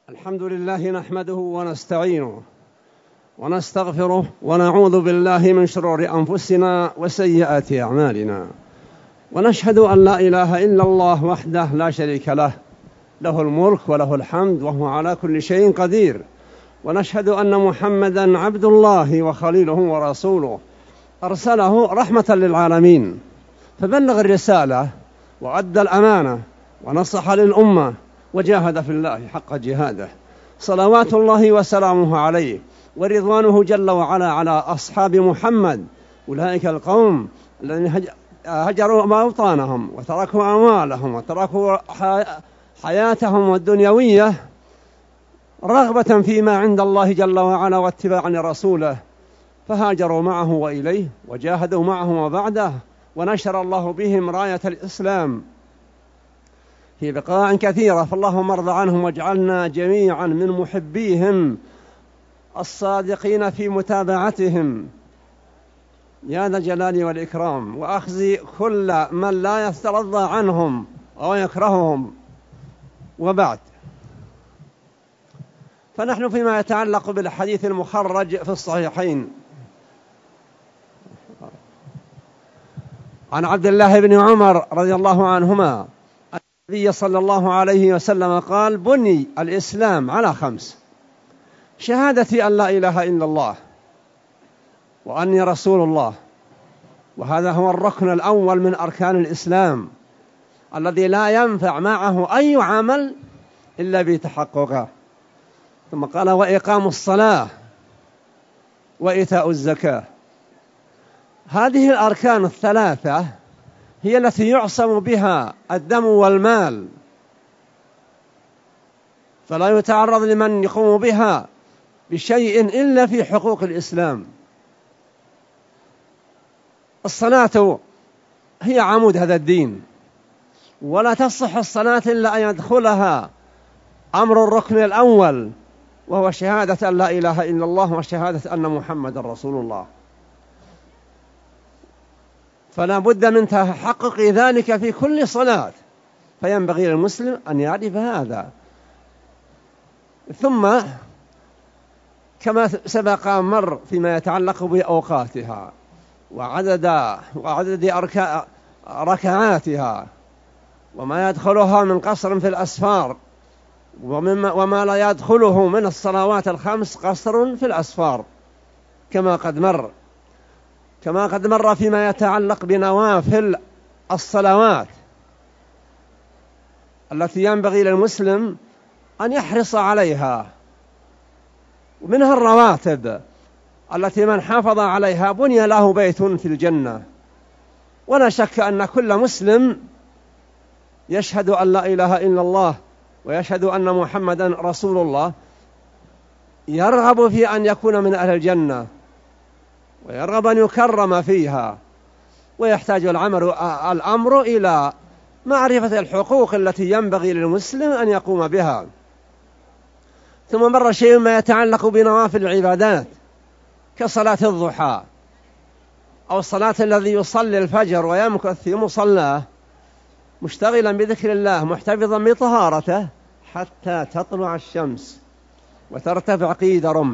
الحمد لله نحمده ونستعينه ونستغفره ونعوذ بالله من شرور أنفسنا وسيئات أعمالنا، ونشهد أن لا إله إلا الله وحده لا شريك له، له الملك وله الحمد وهو على كل شيء قدير. ونشهد أن محمدا عبد الله وخليله ورسوله، أرسله رحمة للعالمين، فبلغ الرسالة وأدى الأمانة ونصح للأمة وجاهد في الله حق جهاده، صلوات الله وسلامه عليه ورضوانه جل وعلا على أصحاب محمد، أولئك القوم الذين هجروا موطنهم وتركوا أموالهم وتركوا حياتهم الدنيوية رغبة فيما عند الله جل وعلا واتباعا لرسوله، فهاجروا معه وإليه وجاهدوا معه وبعده، ونشر الله بهم راية الإسلام في بقاع كثيرة. فاللهم ارض عنهم واجعلنا جميعا من محبيهم الصادقين في متابعتهم يا ذا الجلال والإكرام، وأخزي كل من لا يسترضى عنهم أو يكرههم. وبعد، فنحن فيما يتعلق بالحديث المخرج في الصحيحين عن عبد الله بن عمر رضي الله عنهما النبي صلى الله عليه وسلم قال: بني الإسلام على 5: شهادة أن لا إله إلا الله وأني رسول الله، وهذا هو الركن الأول من أركان الإسلام الذي لا ينفع معه أي عمل إلا بتحققه. ثم قال: وإقام الصلاة وإيتاء الزكاة. هذه الأركان الثلاثة هي التي يعصم بها الدم والمال، فلا يتعرض لمن يقوم بها بشيء إلا في حقوق الإسلام. الصلاة هي عمود هذا الدين، ولا تصح الصلاة إلا أن يدخلها أمر الركن الأول، وهو شهادة أن لا إله إلا الله وشهادة أن محمد رسول الله، فلا بد من تحقق ذلك في كل صلاة، فينبغي للمسلم أن يعرف هذا. ثم كما سبق مر فيما يتعلق بأوقاتها وعدد ركعاتها وما يدخلها من قصر في الأسفار، وما لا يدخله من الصلوات ال5 قصر في الأسفار، كما قد مر فيما يتعلق بنوافل الصلوات التي ينبغي للمسلم أن يحرص عليها، ومنها الرواتب التي من حافظ عليها بني له بيت في الجنة. ولا شك أن كل مسلم يشهد أن لا إله إلا الله ويشهد أن محمدا رسول الله يرغب في أن يكون من أهل الجنة، ويرغب أن يكرم فيها، ويحتاج الأمر إلى معرفة الحقوق التي ينبغي للمسلم أن يقوم بها. ثم مر شيء ما يتعلق بنوافل العبادات كصلاة الضحى، أو صلاة الذي يصلي الفجر ويمكث في مصلاه مشتغلا بذكر الله محتفظا بطهارته حتى تطلع الشمس وترتفع قيد رمح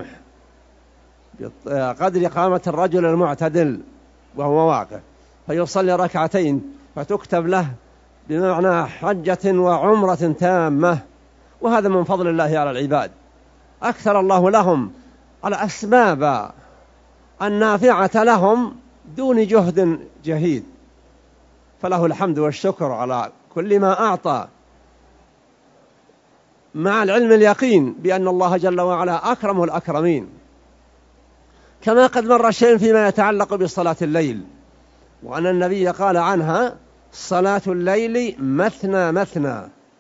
بقدر قامة الرجل المعتدل وهو واقف، فيصلي ركعتين فتكتب له بمعنى حجة وعمرة تامة. وهذا من فضل الله على العباد، أكثر الله لهم الأسباب النافعة لهم دون جهد جهيد، فله الحمد والشكر على كل ما أعطى، مع العلم اليقين بأن الله جل وعلا أكرم الأكرمين. كما قد مر شيء فيما يتعلق بصلاة الليل، وأن النبي قال عنها: صلاة الليل مثنى مثنى.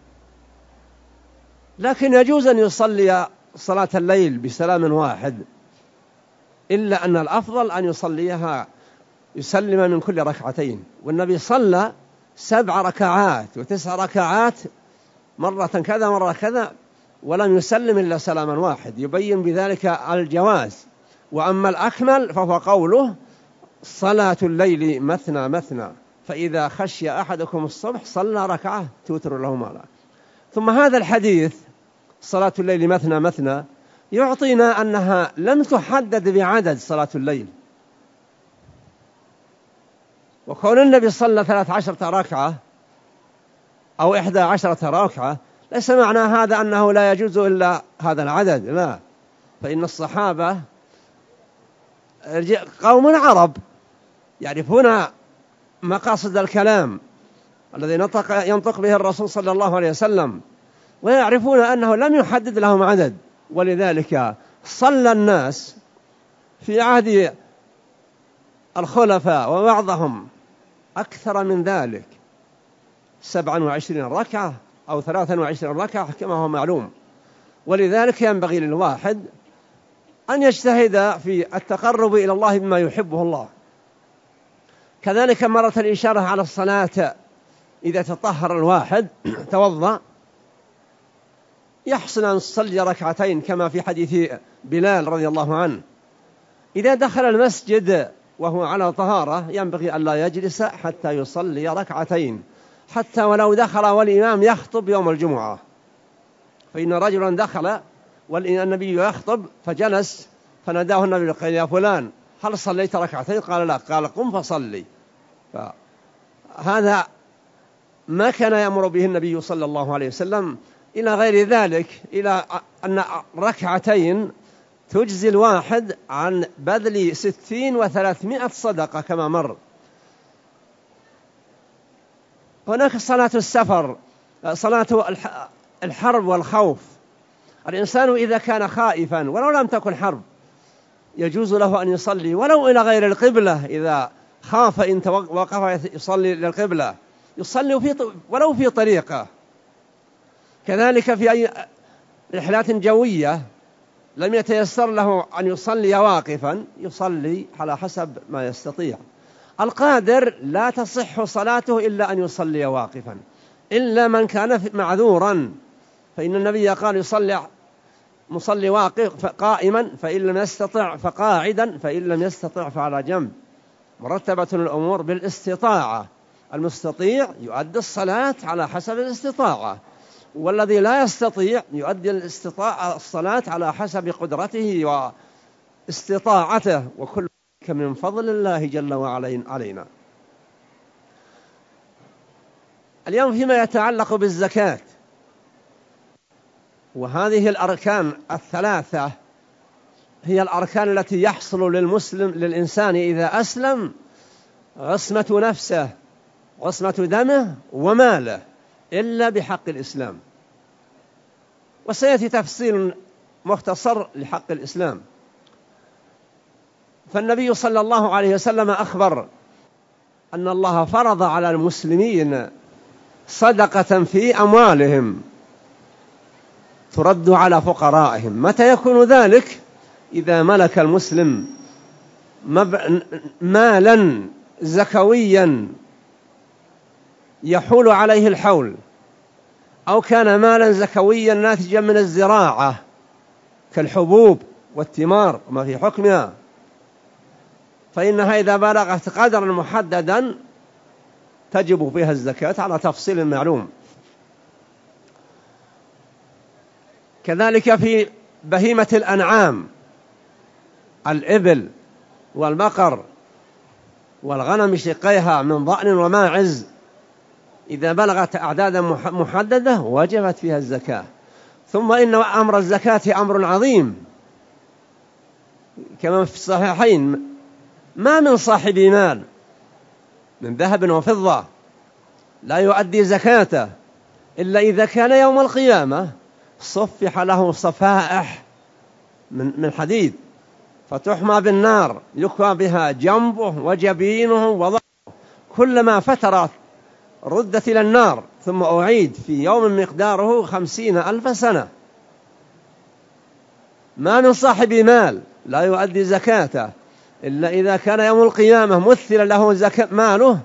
لكن يجوز أن يصلي صلاة الليل بسلام واحد، إلا أن الأفضل أن يسلم من كل ركعتين. والنبي صلى 7 ركعات و9 ركعات، مرة كذا مرة كذا، ولم يسلم إلا سلاما واحد، يبين بذلك الجواز. وأما الأكمل فهو قوله: صلاة الليل مثنى مثنى، فإذا خشي أحدكم الصبح صلى ركعة توتر له مالا. ثم هذا الحديث صلاة الليل مثنى مثنى يعطينا أنها لم تحدد بعدد صلاة الليل. وكون النبي صلى 13 ركعة أو 11 ركعة ليس معنى هذا أنه لا يجوز إلا هذا العدد، لا، فإن الصحابة قوم عرب يعرفون مقاصد الكلام الذي ينطق به الرسول صلى الله عليه وسلم، ويعرفون أنه لم يحدد لهم عدد، ولذلك صلى الناس في عهد الخلفاء وبعضهم أكثر من ذلك 27 ركعة أو 23 ركعة كما هو معلوم. ولذلك ينبغي للواحد أن يجتهد في التقرب إلى الله بما يحبه الله. كذلك مرت الإشارة على الصلاة إذا تطهر الواحد توضأ يحسن أن يصلي ركعتين كما في حديث بلال رضي الله عنه، إذا دخل المسجد وهو على طهارة ينبغي أن لا يجلس حتى يصلي ركعتين، حتى ولو دخل والإمام يخطب يوم الجمعة. فإن رجلا دخل والنبي يخطب فجلس فناداه النبي قال يا فلان هل صليت ركعتين؟ قال لا، قال قم فصلي. فهذا ما كان يأمر به النبي صلى الله عليه وسلم. إلى غير ذلك، إلى أن ركعتين تجزي الواحد عن بذل 60 و300 صدقة كما مر. هناك صلاة السفر، صلاة الحرب والخوف. الإنسان إذا كان خائفا ولو لم تكن حرب يجوز له أن يصلي ولو إلى غير القبلة، إذا خاف إن وقف يصلي للقبلة يصلي ولو في طريقة. كذلك في أي رحلات جوية لم يتيسر له أن يصلي واقفا يصلي على حسب ما يستطيع. القادر لا تصح صلاته إلا أن يصلي واقفا، إلا من كان معذورا، فإن النبي قال يصلي مصلي واقف قائما، فإن لم يستطع فقاعدا، فإن لم يستطع فعلى جنب. مرتبة الأمور بالاستطاعة، المستطيع يؤدي الصلاة على حسب الاستطاعة، والذي لا يستطيع يؤدي الصلاة على حسب قدرته واستطاعته، وكل ذلك من فضل الله جل وعلا علينا. اليوم فيما يتعلق بالزكاة، وهذه الأركان الثلاثة هي الأركان التي يحصل للإنسان إذا أسلم عصمة نفسه، عصمة دمه وماله، إلا بحق الإسلام. وسيأتي تفصيل مختصر لحق الإسلام. فالنبي صلى الله عليه وسلم أخبر أن الله فرض على المسلمين صدقة في أموالهم ترد على فقرائهم. متى يكون ذلك؟ إذا ملك المسلم مالا زكويا يحول عليه الحول، أو كان مالا زكويا ناتجا من الزراعة كالحبوب والثمار وما في حكمها، فإنها إذا بلغت قدرا محددا تجب فيها الزكاة على تفصيل معلوم. كذلك في بهيمة الأنعام، الإبل والبقر والغنم شقيها من ضأن وماعز، إذا بلغت أعدادا محددة وجبت فيها الزكاة. ثم إن أمر الزكاة أمر عظيم، كما في الصحيحين: ما من صاحب مال من ذهب وفضة لا يؤدي زكاته إلا إذا كان يوم القيامة صفح له صفائح من حديد فتحمى بالنار يكوى بها جنبه وجبينه وظهره، كلما فترت ردت إلى النار ثم أعيد في يوم مقداره 50,000 سنة. ما من صاحب مال لا يؤدي زكاته إلا إذا كان يوم القيامة مثل له ماله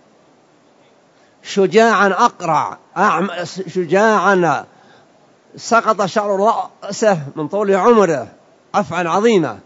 شجاعا أقرع شجاعا سقط شعر رأسه من طول عمره، أفعال عظيمة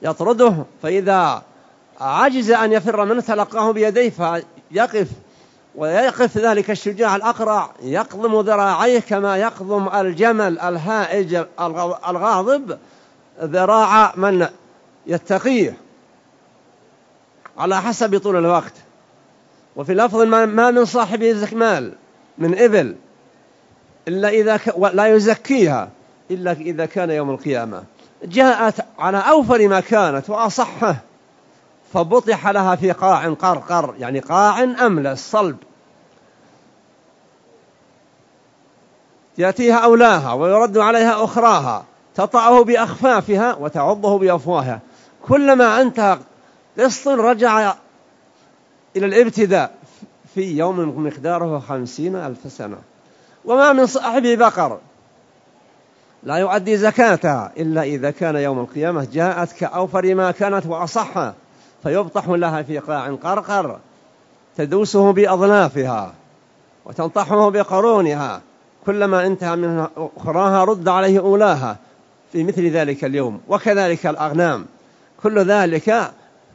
يطرده، فإذا عجز أن يفر منه تلقاه بيديه فيقف ويقف ذلك الشجاع الأقرع يقضم ذراعيه كما يقضم الجمل الهائج الغاضب ذراع من يتقيه على حسب طول الوقت. وفي لفظ ما من صاحب مال من إبل إلا إذا لا يزكيها إلا إذا كان يوم القيامة جاءت على أوفر ما كانت وأصحه فبطح لها في قاع قرقر، يعني قاع أملس صلب، يأتيها أولاها ويرد عليها أخراها تطأه بأخفافها وتعضه بأفواهها. كلما انتهى قسط رجع إلى الابتداء في يوم مقداره 50,000 سنة. وما من صاحب بقر لا يؤدي زكاتها إلا إذا كان يوم القيامة جاءت كأوفر ما كانت وأصحها فيبطح لها في قاع قرقر تدوسه بأظلافها وتنطحه بقرونها، كلما انتهى من أخراها رد عليه أولاها في مثل ذلك اليوم. وكذلك الأغنام، كل ذلك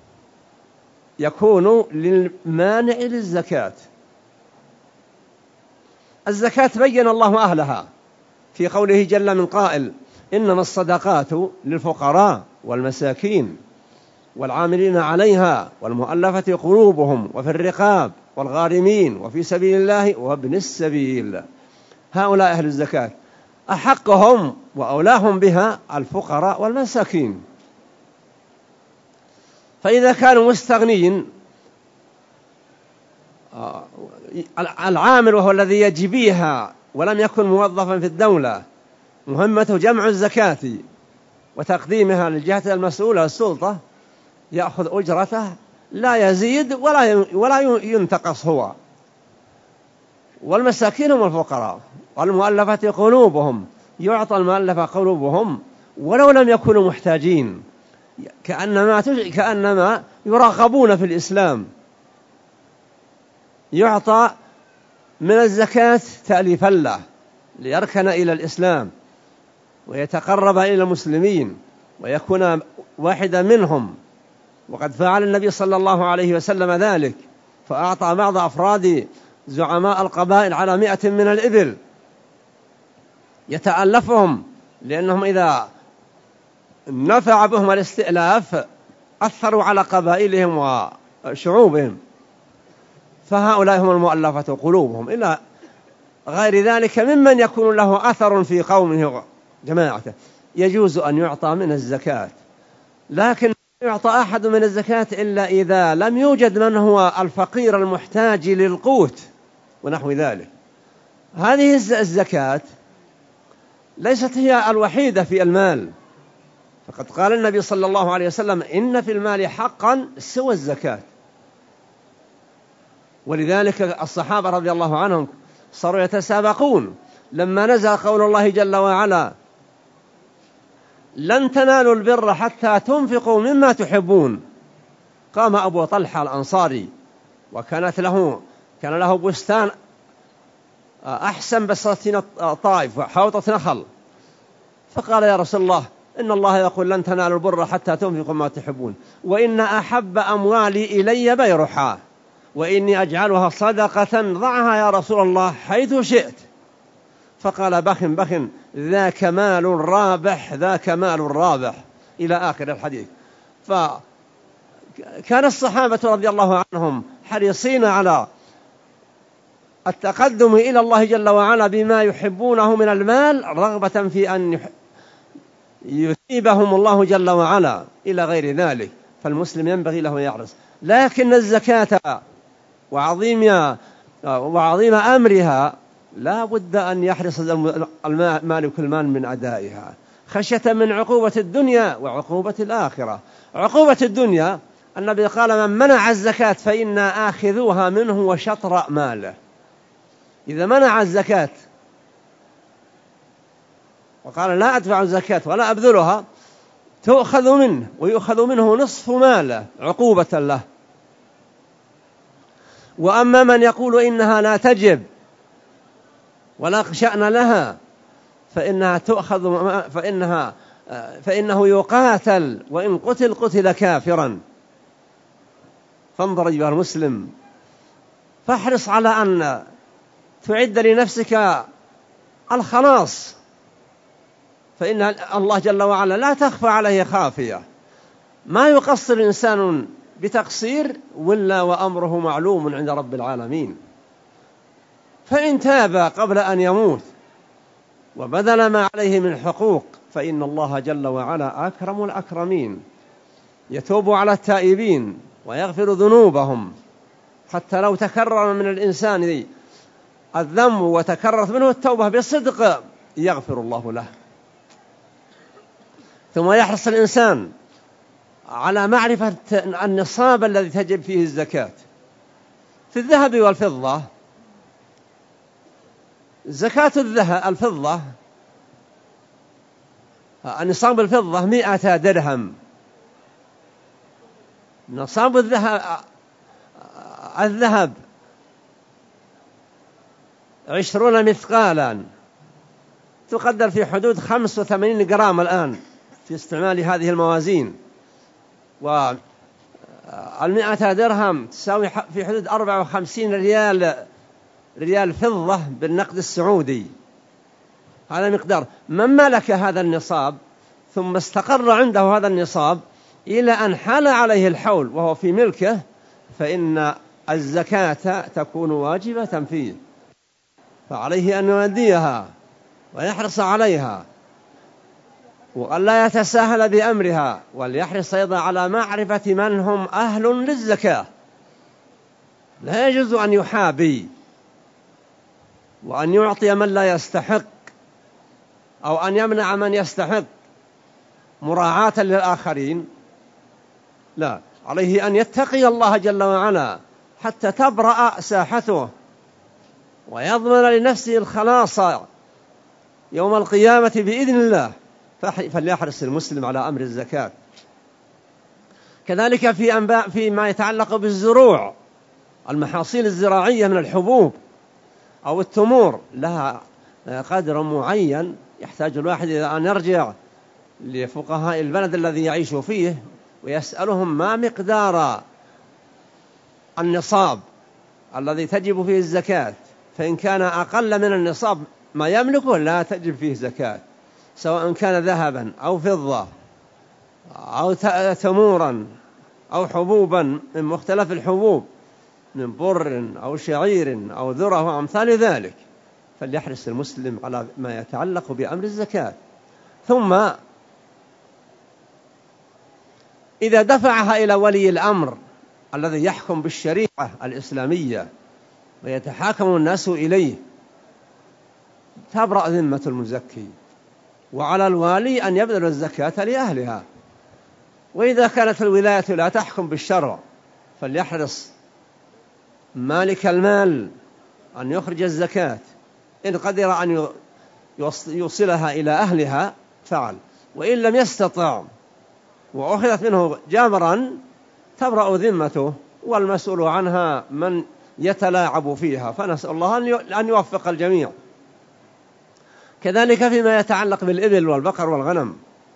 يكون للمانع للزكاة. الزكاة بين الله أهلها في قوله جل من قائل: إنما الصدقات للفقراء والمساكين والعاملين عليها والمؤلفة قلوبهم وفي الرقاب والغارمين وفي سبيل الله وابن السبيل. هؤلاء أهل الزكاة أحقهم وأولاهم بها الفقراء والمساكين. فإذا كانوا مستغنين العامل وهو الذي يجبيها ولم يكن موظفا في الدولة مهمته جمع الزكاة وتقديمها للجهة المسؤولة السلطة يأخذ أجرته لا يزيد ولا ينتقص هو. والمساكين هم الفقراء والمؤلفة قلوبهم، يعطى المؤلفة قلوبهم ولو لم يكونوا محتاجين، كأنما يراقبون في الإسلام. يعطى من الزكاة تأليفا له ليركن إلى الإسلام ويتقرب إلى المسلمين ويكون واحدا منهم. وقد فعل النبي صلى الله عليه وسلم ذلك، فأعطى بعض أفراد زعماء القبائل على 100 من الإبل يتألفهم، لأنهم إذا نفع بهم الاستئلاف أثروا على قبائلهم وشعوبهم، فهؤلاء هم المؤلفة قلوبهم. إلى غير ذلك ممن يكون له أثر في قومه جماعته يجوز أن يعطى من الزكاة، لكن يعطى أحد من الزكاة إلا إذا لم يوجد من هو الفقير المحتاج للقوت ونحو ذلك. هذه الزكاة ليست هي الوحيدة في المال، فقد قال النبي صلى الله عليه وسلم: إن في المال حقا سوى الزكاة. ولذلك الصحابة رضي الله عنهم صاروا يتسابقون لما نزل قول الله جل وعلا: لن تنالوا البر حتى تنفقوا مما تحبون. قام أبو طلحة الأنصاري وكان له بستان أحسن بساتين طائف حوطة نخل، فقال: يا رسول الله، إن الله يقول لن تنالوا البر حتى تنفقوا ما تحبون، وإن أحب أموالي إلي بيرحا، وإني أجعلها صدقة ضعها يا رسول الله حيث شئت. فقال: بخ بخ، ذاك مال رابح، ذاك مال رابح، إلى آخر الحديث. فكان الصحابة رضي الله عنهم حريصين على التقدم إلى الله جل وعلا بما يحبونه من المال رغبة في أن يثيبهم الله جل وعلا إلى غير ذلك. فالمسلم ينبغي له أن يحرص، لكن الزكاة وعظيم أمرها لا بد أن يحرص مالك المال من أدائها خشية من عقوبة الدنيا وعقوبة الآخرة. عقوبة الدنيا النبي قال: من منع الزكاة فإنا آخذوها منه وشطر ماله. إذا منع الزكاة وقال: لا أدفع الزكاة ولا أبذلها، تؤخذ منه ويؤخذ منه نصف ماله عقوبة له. وأما من يقول إنها لا تجب ولا شأن لها فإنها تؤخذ فإنه يقاتل، وإن قتل كافرا. فانظر أيها المسلم فاحرص على أن تعد لنفسك الخلاص، فإن الله جل وعلا لا تخفى عليه خافية، ما يقصر إنسان بتقصير ولا وأمره معلوم عند رب العالمين. فإن تاب قبل أن يموت وبذل ما عليه من حقوق فإن الله جل وعلا أكرم الأكرمين، يتوب على التائبين ويغفر ذنوبهم، حتى لو تكرر من الإنسان الذنب وتكررت منه التوبة بصدق يغفر الله له. ثم يحرص الإنسان على معرفة النصاب الذي تجب فيه الزكاة. في الذهب والفضة زكاة الفضة، نصاب الفضة 100 درهم، نصاب الذهب 20 مثقالا، تقدر في حدود 85 جرام الآن في استعمال هذه الموازين، و100 درهم تساوي في حدود 54 ريال فضة بالنقد السعودي. هذا مقدار. من ملك هذا النصاب ثم استقر عنده هذا النصاب إلى أن حال عليه الحول وهو في ملكه، فإن الزكاة تكون واجبة فيه، فعليه أن يؤديها ويحرص عليها وأن لا يتساهل بأمرها، وليحرص أيضا على معرفة من هم أهل للزكاة. لا يجوز أن يحابي وأن يعطي من لا يستحق أو أن يمنع من يستحق مراعاة للآخرين، لا، عليه أن يتقي الله جل وعلا حتى تبرأ ساحته ويضمن لنفسه الخلاص يوم القيامة بإذن الله. فليحرص المسلم على أمر الزكاة. كذلك فيما يتعلق بالزروع، المحاصيل الزراعية من الحبوب أو التمور لها قدر معين يحتاج الواحد إلى أن يرجع لفقهاء البلد الذي يعيش فيه ويسألهم ما مقدار النصاب الذي تجب فيه الزكاة، فإن كان أقل من النصاب ما يملكه لا تجب فيه زكاة، سواء كان ذهبا أو فضة أو تمورا أو حبوبا من مختلف الحبوب من بر أو شعير أو ذرة وأمثال ذلك. فليحرص المسلم على ما يتعلق بأمر الزكاة. ثم إذا دفعها إلى ولي الأمر الذي يحكم بالشريعة الإسلامية ويتحاكم الناس إليه تبرأ ذمة المزكي، وعلى الوالي أن يبذل الزكاة لأهلها. وإذا كانت الولاية لا تحكم بالشرع فليحرص مالك المال أن يخرج الزكاة، إن قدر أن يوصلها إلى أهلها فعل، وإن لم يستطع وأخذت منه جابرا تبرأ ذمته، والمسؤول عنها من يتلاعب فيها. فنسأل الله أن يوفق الجميع. كذلك فيما يتعلق بالإبل والبقر والغنم،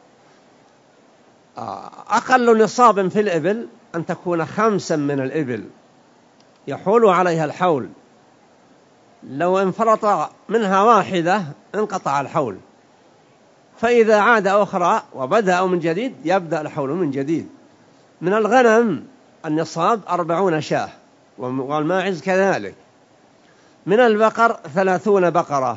أقل نصاب في الإبل أن تكون 5 من الإبل يحول عليها الحول، لو انفرط منها واحدة انقطع الحول، فإذا عاد أخرى وبدأ من جديد يبدأ الحول من جديد. من الغنم النصاب 40 شاة، والماعز كذلك. من البقر 30 بقرة،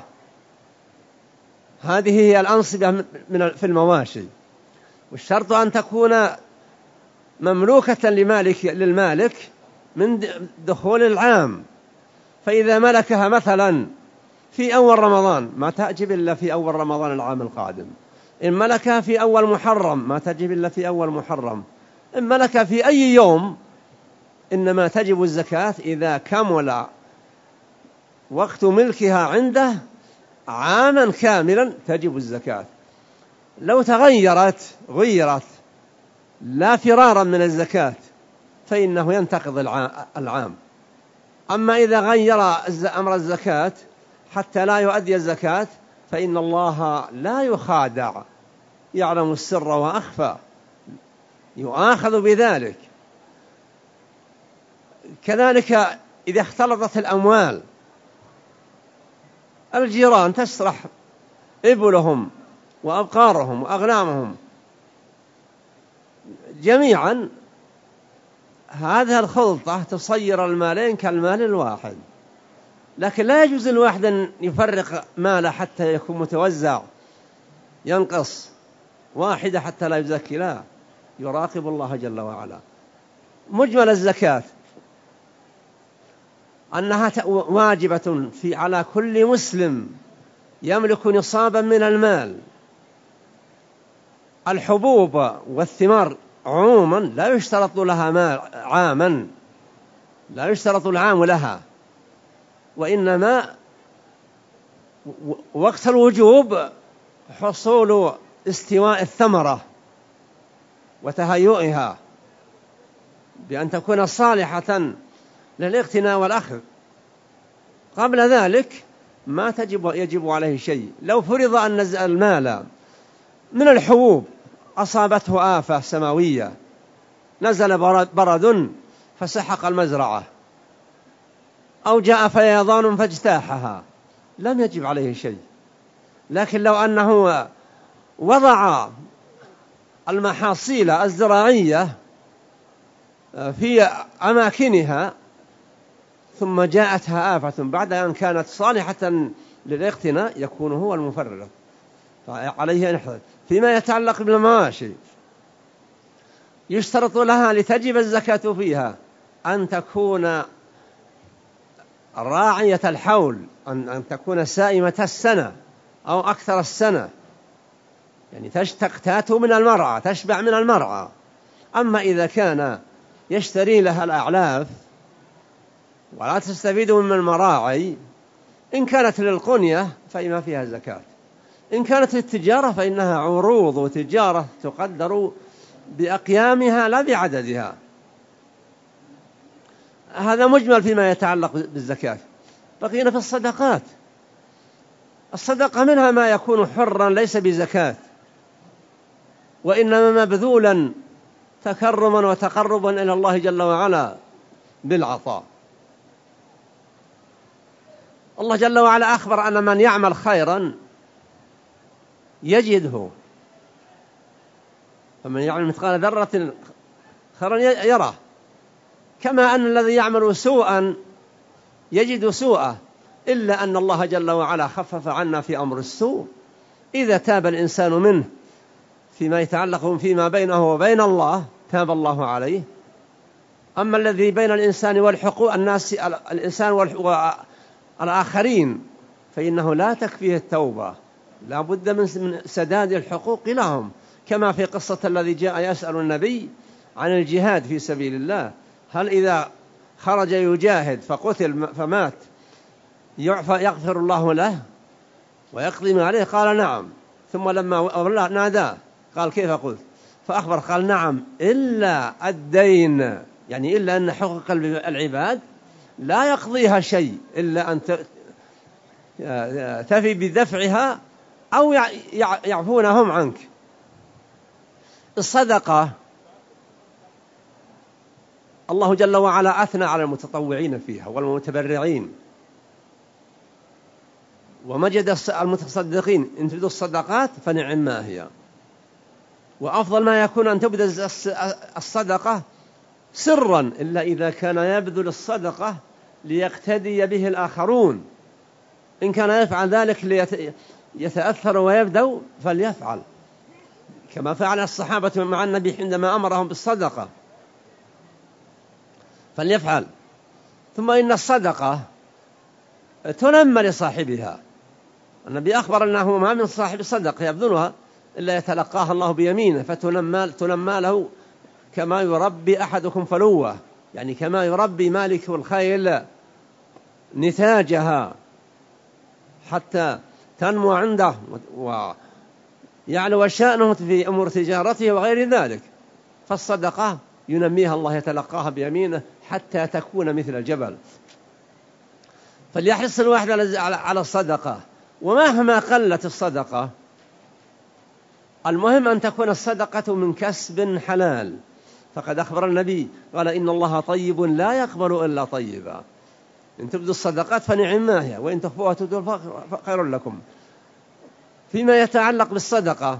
هذه هي الأنصبة في المواشي، والشرط أن تكون مملوكة للمالك من دخول العام، فإذا ملكها مثلا في أول رمضان ما تجب إلا في أول رمضان العام القادم، إن ملكها في أول محرم ما تجب إلا في أول محرم، إن ملكها في أي يوم إنما تجب الزكاة إذا كمل وقت ملكها عنده عاما كاملا تجب الزكاة. لو غيرت لا فرارا من الزكاة فإنه ينتقض العام. أما إذا غير أمر الزكاة حتى لا يؤدي الزكاة فإن الله لا يخادع، يعلم السر وأخفى، يؤاخذ بذلك. كذلك إذا اختلطت الأموال، الجيران تسرح إبلهم وأبقارهم وأغنامهم جميعا، هذه الخلطة تصير المالين كالمال الواحد. لكن لا يجوز الواحد أن يفرق ماله حتى يكون متوزع، ينقص واحدة حتى لا يزكي، لا، يراقب الله جل وعلا. مجمل الزكاة أنها واجبة على كل مسلم يملك نصابا من المال. الحبوب والثمار عموما لا يشترط لها مال عاما، لا يشترط العام لها، وإنما وقت الوجوب حصول استواء الثمرة وتهيئها بأن تكون صالحة للاقتناء والأخذ. قبل ذلك ما يجب عليه شيء. لو فرض أن المال من الحبوب أصابته آفة سماوية، نزل برد فسحق المزرعة، أو جاء فيضان فاجتاحها، لم يجب عليه شيء. لكن لو أنه وضع المحاصيل الزراعية في أماكنها ثم جاءتها آفة بعد أن كانت صالحة للاقتناء، يكون هو المفرط، فعليه أن يحذر. فيما يتعلق بالمواشي يشترط لها لتجب الزكاة فيها أن تكون راعية الحول، أن تكون سائمة السنة أو أكثر السنة، يعني تأتي من المرعى، تشبع من المرعى. أما إذا كان يشتري لها الأعلاف ولا تستفيد من المراعي، إن كانت للقنية فإما فيها زكاة، إن كانت للتجارة فإنها عروض وتجارة تقدر بأقيامها لا بعددها. هذا مجمل فيما يتعلق بالزكاة. بقينا في الصدقات. الصدقة منها ما يكون حرا ليس بزكاة، وإنما مبذولا تكرما وتقربا إلى الله جل وعلا بالعطاء. الله جل وعلا أخبر أن من يعمل خيرا يجده، فمن يعمل مثقال ذرة خيرا يره، كما أن الذي يعمل سوءا يجد سوءه، إلا أن الله جل وعلا خفف عنا في أمر السوء. إذا تاب الإنسان منه فيما يتعلق فيما بينه وبين الله تاب الله عليه. أما الذي بين الإنسان والحقوق الناس، الإنسان والآخرين، فإنه لا تكفيه التوبة، لا بد من سداد الحقوق لهم، كما في قصة الذي جاء يسأل النبي عن الجهاد في سبيل الله، هل إذا خرج يجاهد فقتل فمات يغفر الله له ويقضي ما عليه؟ قال نعم. ثم لما ناداه قال كيف قلت؟ فأخبر قال نعم إلا الدين، يعني إلا أن حقوق العباد لا يقضيها شيء إلا أن تفي بدفعها أو يعفونهم عنك. الصدقة الله جل وعلا أثنى على المتطوعين فيها والمتبرعين، ومجد المتصدقين. إن تبدوا الصدقات فنعم ما هي، وأفضل ما يكون أن تبدأ الصدقة سرا، إلا إذا كان يبذل الصدقة ليقتدي به الآخرون. إن كان يفعل ذلك ليتأثر ويبدأ فليفعل، كما فعل الصحابة مع النبي عندما أمرهم بالصدقة، فليفعل. ثم إن الصدقة تنمى لصاحبها. النبي أخبر أنه ما من صاحب الصدقة يبذلها إلا يتلقاها الله بيمينه فتنمى له، كما يربي أحدكم فلوة، يعني كما يربي مالك الخيل نتاجها حتى تنمو عنده ويعلو شأنه في أمور تجارته وغير ذلك. فالصدقة ينميها الله، يتلقاها بيمينه حتى تكون مثل الجبل. فليحرص الواحد على الصدقة، ومهما قلت الصدقة المهم أن تكون الصدقة من كسب حلال. فقد أخبر النبي قال إن الله طيب لا يقبل إلا طيبا. إن تبدوا الصدقات فنعم ما هي، وإن تخفوها وتؤتوها خير لكم. فيما يتعلق بالصدقة،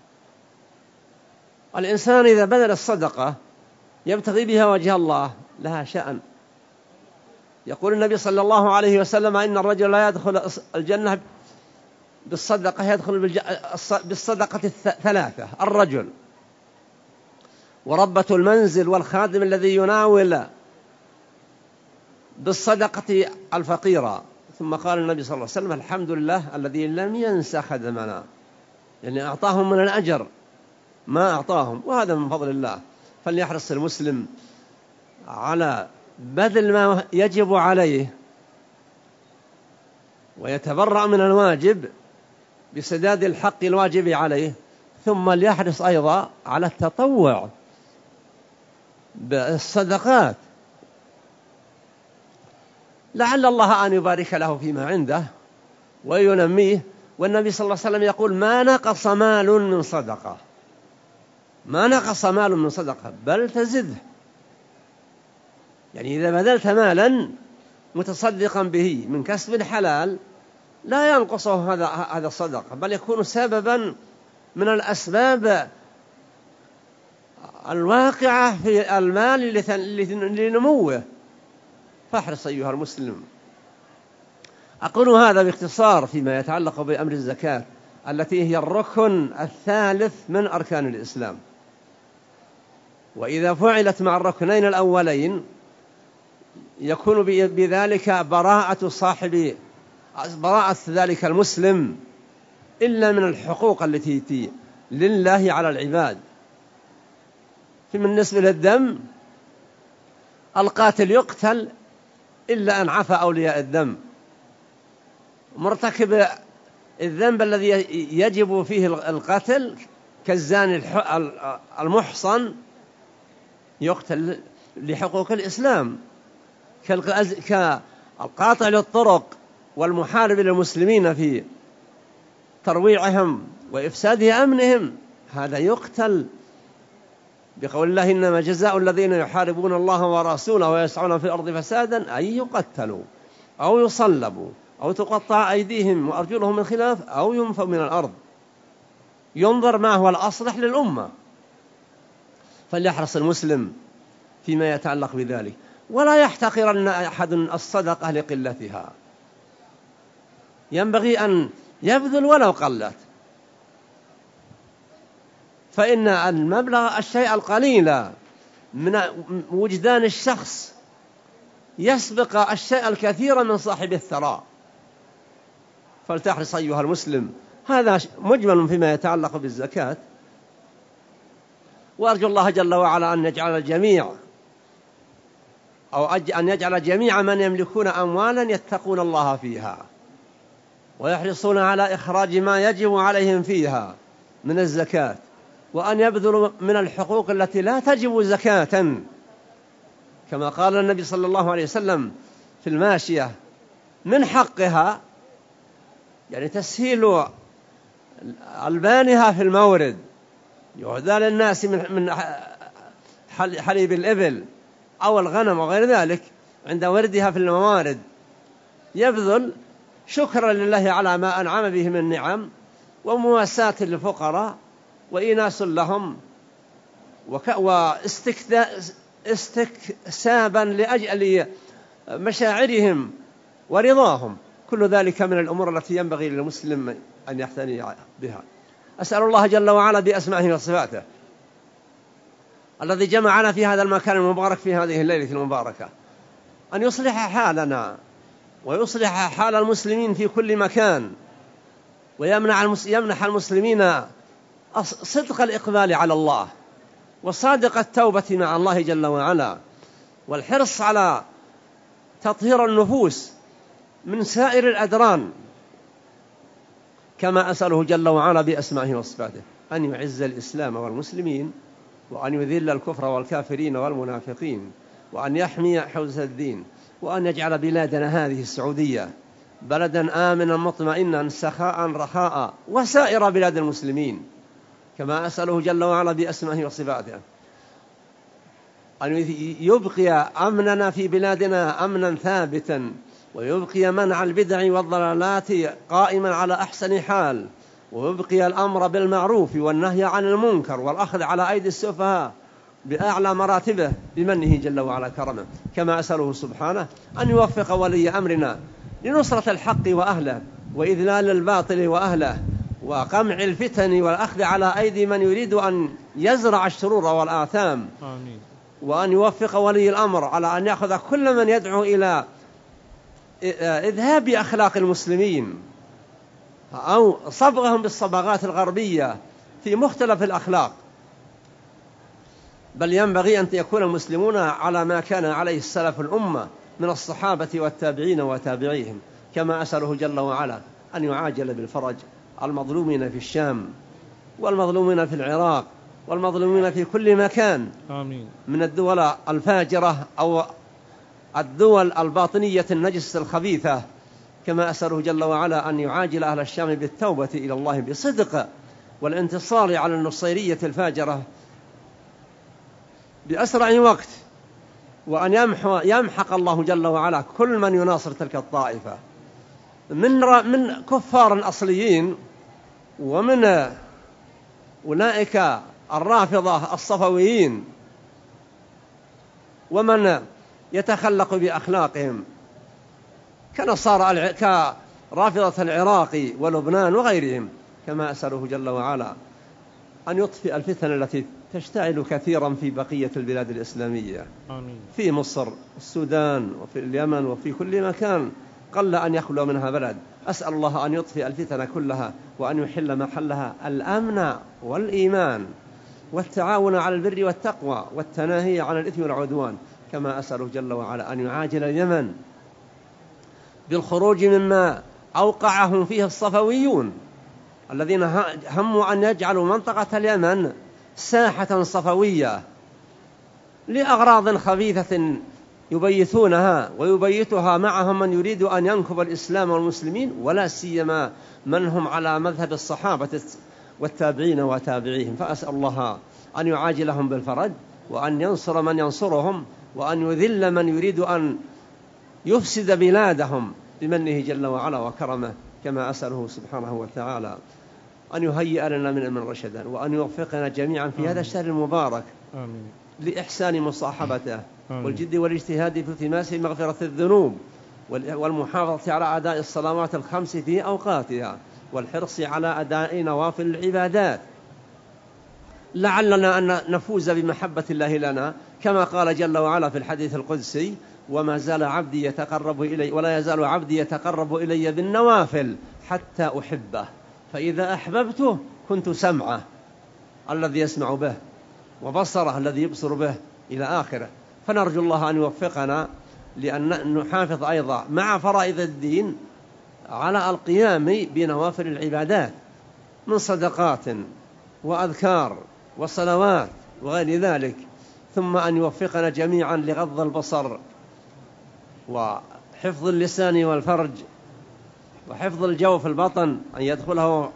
الإنسان إذا بذل الصدقة يبتغي بها وجه الله لها شأن. يقول النبي صلى الله عليه وسلم إن الرجل لا يدخل الجنة بالصدقة، يدخل بالصدقة الثلاثة: الرجل وربة المنزل والخادم الذي يناول بالصدقة الفقيرة. ثم قال النبي صلى الله عليه وسلم: الحمد لله الذي لم ينس خدمنا، يعني أعطاهم من الأجر ما أعطاهم، وهذا من فضل الله. فليحرص المسلم على بذل ما يجب عليه ويتبرأ من الواجب بسداد الحق الواجب عليه، ثم ليحرص أيضا على التطوع بالصدقات لعل الله أن يبارك له فيما عنده وينميه. والنبي صلى الله عليه وسلم يقول: ما نقص مال من صدقة، ما نقص مال من صدقة بل تزده. يعني إذا بذلت مالا متصدقا به من كسب حلال لا ينقصه هذا الصدقة، بل يكون سببا من الأسباب الواقعة في المال لنموه. فاحرص أيها المسلم. أقول هذا باختصار فيما يتعلق بأمر الزكاة التي هي الركن الثالث من أركان الإسلام، وإذا فعلت مع الركنين الأولين يكون بذلك براءة ذلك المسلم إلا من الحقوق التي لله على العباد. بالنسبة للدم، القاتل يقتل إلا أن عفى أولياء الدم. مرتكب الذنب الذي يجب فيه القتل كالزاني المحصن يقتل لحقوق الإسلام، كالقاطع للطرق والمحارب للمسلمين في ترويعهم وإفساد أمنهم، هذا يقتل بقول الله: إنما جزاء الذين يحاربون الله ورسوله ويسعون في الأرض فسادا أن يقتلوا أو يصلبوا أو تقطع أيديهم وأرجلهم من خلاف أو ينفوا من الأرض. ينظر ما هو الأصلح للأمة. فليحرص المسلم فيما يتعلق بذلك، ولا يحتقرن أحد الصدقة لقلتها، ينبغي أن يبذل ولو قلت، فإن المبلغ الشيء القليل من وجدان الشخص يسبق الشيء الكثير من صاحب الثراء. فلتحرص أيها المسلم. هذا مجمل فيما يتعلق بالزكاة، وأرجو الله جل وعلا أن يجعل الجميع أن يجعل جميع من يملكون أموالا يتقون الله فيها ويحرصون على إخراج ما يجب عليهم فيها من الزكاة، وأن يبذلوا من الحقوق التي لا تجب زكاة، كما قال النبي صلى الله عليه وسلم في الماشية: من حقها، يعني تسهيل ألبانها في المورد، يهدى للناس من حليب الإبل أو الغنم وغير ذلك عند وردها في الموارد، يبذل شكرا لله على ما أنعم به من النعم، ومواساة للفقراء، وإناس لهم، واستكسابا لأجل مشاعرهم ورضاهم. كل ذلك من الأمور التي ينبغي للمسلم أن يعتني بها. أسأل الله جل وعلا بأسمائه وصفاته الذي جمعنا في هذا المكان المبارك في هذه الليلة المباركة أن يصلح حالنا ويصلح حال المسلمين في كل مكان، ويمنح المسلمين صدق الإقبال على الله وصادق التوبة مع الله جل وعلا، والحرص على تطهير النفوس من سائر الأدران، كما أسأله جل وعلا بأسمائه وصفاته أن يعز الإسلام والمسلمين، وأن يذل الكفر والكافرين والمنافقين، وأن يحمي حوزة الدين، وأن يجعل بلادنا هذه السعودية بلدا آمنا مطمئنا سخاء رخاء، وسائر بلاد المسلمين، كما أسأله جل وعلا بأسمائه وصفاته أن يبقي أمننا في بلادنا أمنا ثابتا، ويبقي منع البدع والضلالات قائما على أحسن حال، ويبقي الأمر بالمعروف والنهي عن المنكر والأخذ على أيدي السفهاء بأعلى مراتبه بمنه جل وعلا كرمه. كما أسأله سبحانه أن يوفق ولي أمرنا لنصرة الحق وأهله، وإذلال الباطل وأهله، وقمع الفتن والأخذ على أيدي من يريد أن يزرع الشرور والآثام. آمين. وأن يوفق ولي الأمر على أن يأخذ كل من يدعو إلى إذهاب أخلاق المسلمين أو صبغهم بالصبغات الغربية في مختلف الأخلاق، بل ينبغي أن يكون المسلمون على ما كان عليه السلف الأمة من الصحابة والتابعين وتابعيهم. كما أسأله جل وعلا أن يعاجل بالفرج المظلومين في الشام والمظلومين في العراق والمظلومين في كل مكان. آمين. من الدول الفاجرة أو الدول الباطنية النجسة الخبيثة. كما أسأله جل وعلا أن يعاجل أهل الشام بالتوبة إلى الله بصدق والانتصار على النصيرية الفاجرة بأسرع وقت، وأن يمحق الله جل وعلا كل من يناصر تلك الطائفة من كفار أصليين ومن أولئك الرافضة الصفويين ومن يتخلق بأخلاقهم كرافضة العراق ولبنان وغيرهم. كما أسأله جل وعلا أن يطفئ الفتن التي تشتعل كثيرا في بقية البلاد الإسلامية. آمين. في مصر، السودان، وفي اليمن، وفي كل مكان قل أن يخلو منها بلد. أسأل الله أن يطفئ الفتن كلها وأن يحل محلها الأمن والإيمان والتعاون على البر والتقوى والتناهي عن الإثم والعدوان. كما أسأله جل وعلا أن يعاجل اليمن بالخروج مما أوقعهم فيه الصفويون الذين هموا أن يجعلوا منطقة اليمن ساحة صفوية لأغراض خبيثة يبيتونها ويبيتها معهم من يريد أن ينكب الإسلام والمسلمين، ولا سيما من هم على مذهب الصحابة والتابعين وتابعيهم. فأسأل الله أن يعاجلهم بالفرج وأن ينصر من ينصرهم وأن يذل من يريد أن يفسد بلادهم بمنه جل وعلا وكرمه. كما أسأله سبحانه وتعالى أن يهيئ لنا من رشدا وأن يوفقنا جميعا في هذا الشهر المبارك لإحسان مصاحبته والجد والاجتهاد في التماس مغفرة الذنوب والمحافظة على أداء الصلوات الخمس في أوقاتها والحرص على أداء نوافل العبادات، لعلنا أن نفوز بمحبة الله لنا كما قال جل وعلا في الحديث القدسي: وما زال عبدي يتقرب إلي ولا يزال عبدي يتقرب إلي بالنوافل حتى أحبه، فإذا أحببته كنت سمعه الذي يسمع به وبصره الذي يبصر به إلى آخره. فنرجو الله أن يوفقنا لأن نحافظ أيضا مع فرائض الدين على القيام بنوافل العبادات من صدقات وأذكار وصلوات وغير ذلك، ثم أن يوفقنا جميعا لغض البصر وحفظ اللسان والفرج وحفظ الجوف البطن أن يدخله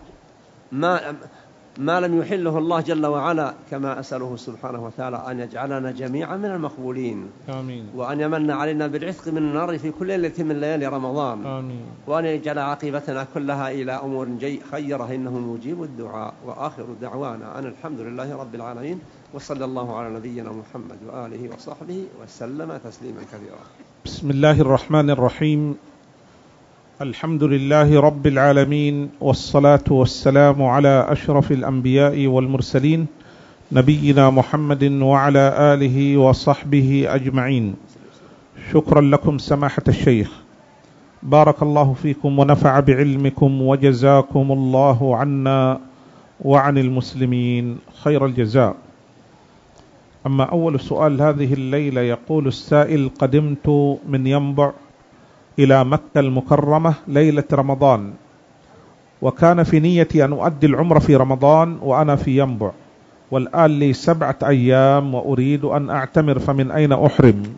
ما لم يحله الله جل وعلا. كما أسأله سبحانه وتعالى أن يجعلنا جميعا من المقبولين. آمين. وأن يمن علينا بالعتق من النار في كل ليلة من ليالي رمضان. آمين. وأن يجعل عاقبتنا كلها إلى أمور خيرة إنه مجيب الدعاء. وآخر دعوانا أن الحمد لله رب العالمين، وصلى الله على نبينا محمد وآله وصحبه وسلم تسليما كثيرا. بسم الله الرحمن الرحيم. الحمد لله رب العالمين، والصلاة والسلام على أشرف الأنبياء والمرسلين نبينا محمد وعلى آله وصحبه أجمعين. شكرا لكم سماحة الشيخ، بارك الله فيكم ونفع بعلمكم وجزاكم الله عنا وعن المسلمين خير الجزاء. أما أول سؤال هذه الليلة، يقول السائل: قدمت من ينبع إلى مكة المكرمة ليلة رمضان، وكان في نيتي أن أؤدي العمرة في رمضان وأنا في ينبع، والآن لي 7 أيام وأريد أن أعتمر، فمن أين أحرم؟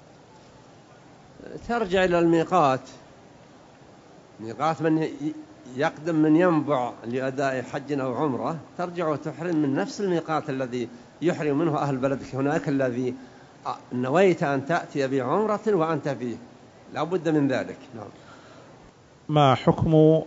ترجع إلى الميقات، ميقات من يقدم من ينبع لأداء حج أو عمرة ترجع وتحرم من نفس الميقات الذي يحرم منه أهل بلدك هناك، الذي نويت أن تأتي بعمرة وأنت فيه، لا بد من ذلك. نعم. ما حكم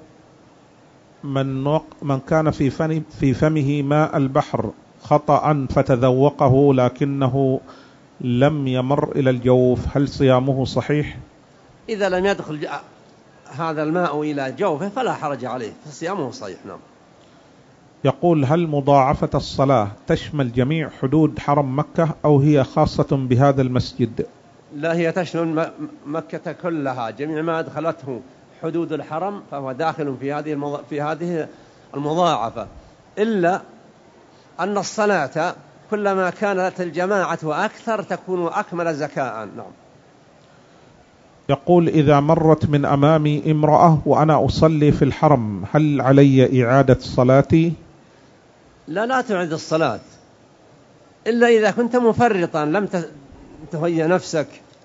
من كان في فمه ماء البحر خطأ فتذوقه لكنه لم يمر إلى الجوف، هل صيامه صحيح؟ إذا لم يدخل هذا الماء إلى جوفه فلا حرج عليه، فصيامه صحيح. نعم. يقول: هل مضاعفة الصلاة تشمل جميع حدود حرم مكة أو هي خاصة بهذا المسجد؟ لا، هي تشمل مكة كلها، جميع ما أدخلته حدود الحرم فهو داخل في هذه المضاعفة، إلا أن الصلاة كلما كانت الجماعة أكثر تكون أكمل زكاة. نعم. يقول: إذا مرت من أمامي امرأة وأنا أصلي في الحرم هل علي إعادة صلاتي؟ لا تعيد الصلاة إلا إذا كنت مفرطا لم تهيئ نفسك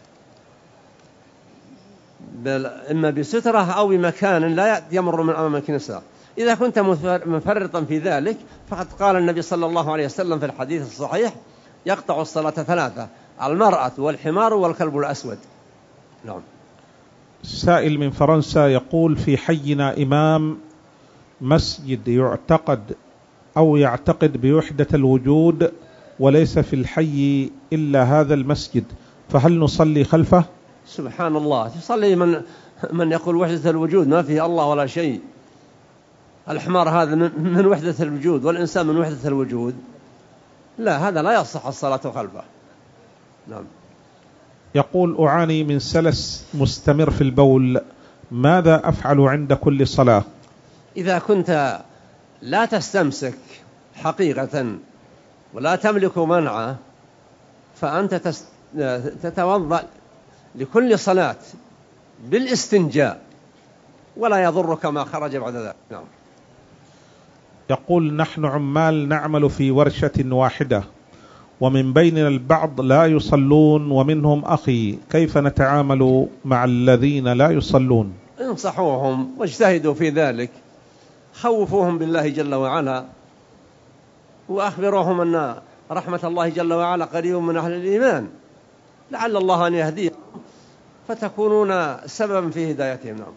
إما بسترة أو بمكان لا يمر من أمامك نساء. إذا كنت مفرطا في ذلك فقد قال النبي صلى الله عليه وسلم في الحديث الصحيح: يقطع الصلاة ثلاثة: المرأة والحمار والكلب الأسود. نعم. سائل من فرنسا يقول: في حينا إمام مسجد يعتقد بوحدة الوجود وليس في الحي إلا هذا المسجد، فهل نصلي خلفه؟ سبحان الله، تصلي من يقول وحدة الوجود ما فيه الله ولا شيء. الحمار هذا من وحدة الوجود والإنسان من وحدة الوجود، لا، هذا لا يصح الصلاة خلفه. نعم. يقول: أعاني من سلس مستمر في البول، ماذا أفعل عند كل صلاة؟ إذا كنت لا تستمسك حقيقة ولا تملك منعه فأنت تتوضأ لكل صلاة بالاستنجاء ولا يضرك ما خرج بعد ذلك. نعم. يقول: نحن عمال نعمل في ورشة واحدة ومن بيننا البعض لا يصلون ومنهم أخي، كيف نتعامل مع الذين لا يصلون؟ انصحوهم واجتهدوا في ذلك، خوفوهم بالله جل وعلا، وأخبروهم أن رحمة الله جل وعلا قريب من أهل الإيمان، لعل الله أن يهديهم فتكونون سببا في هدايتهم. نعم.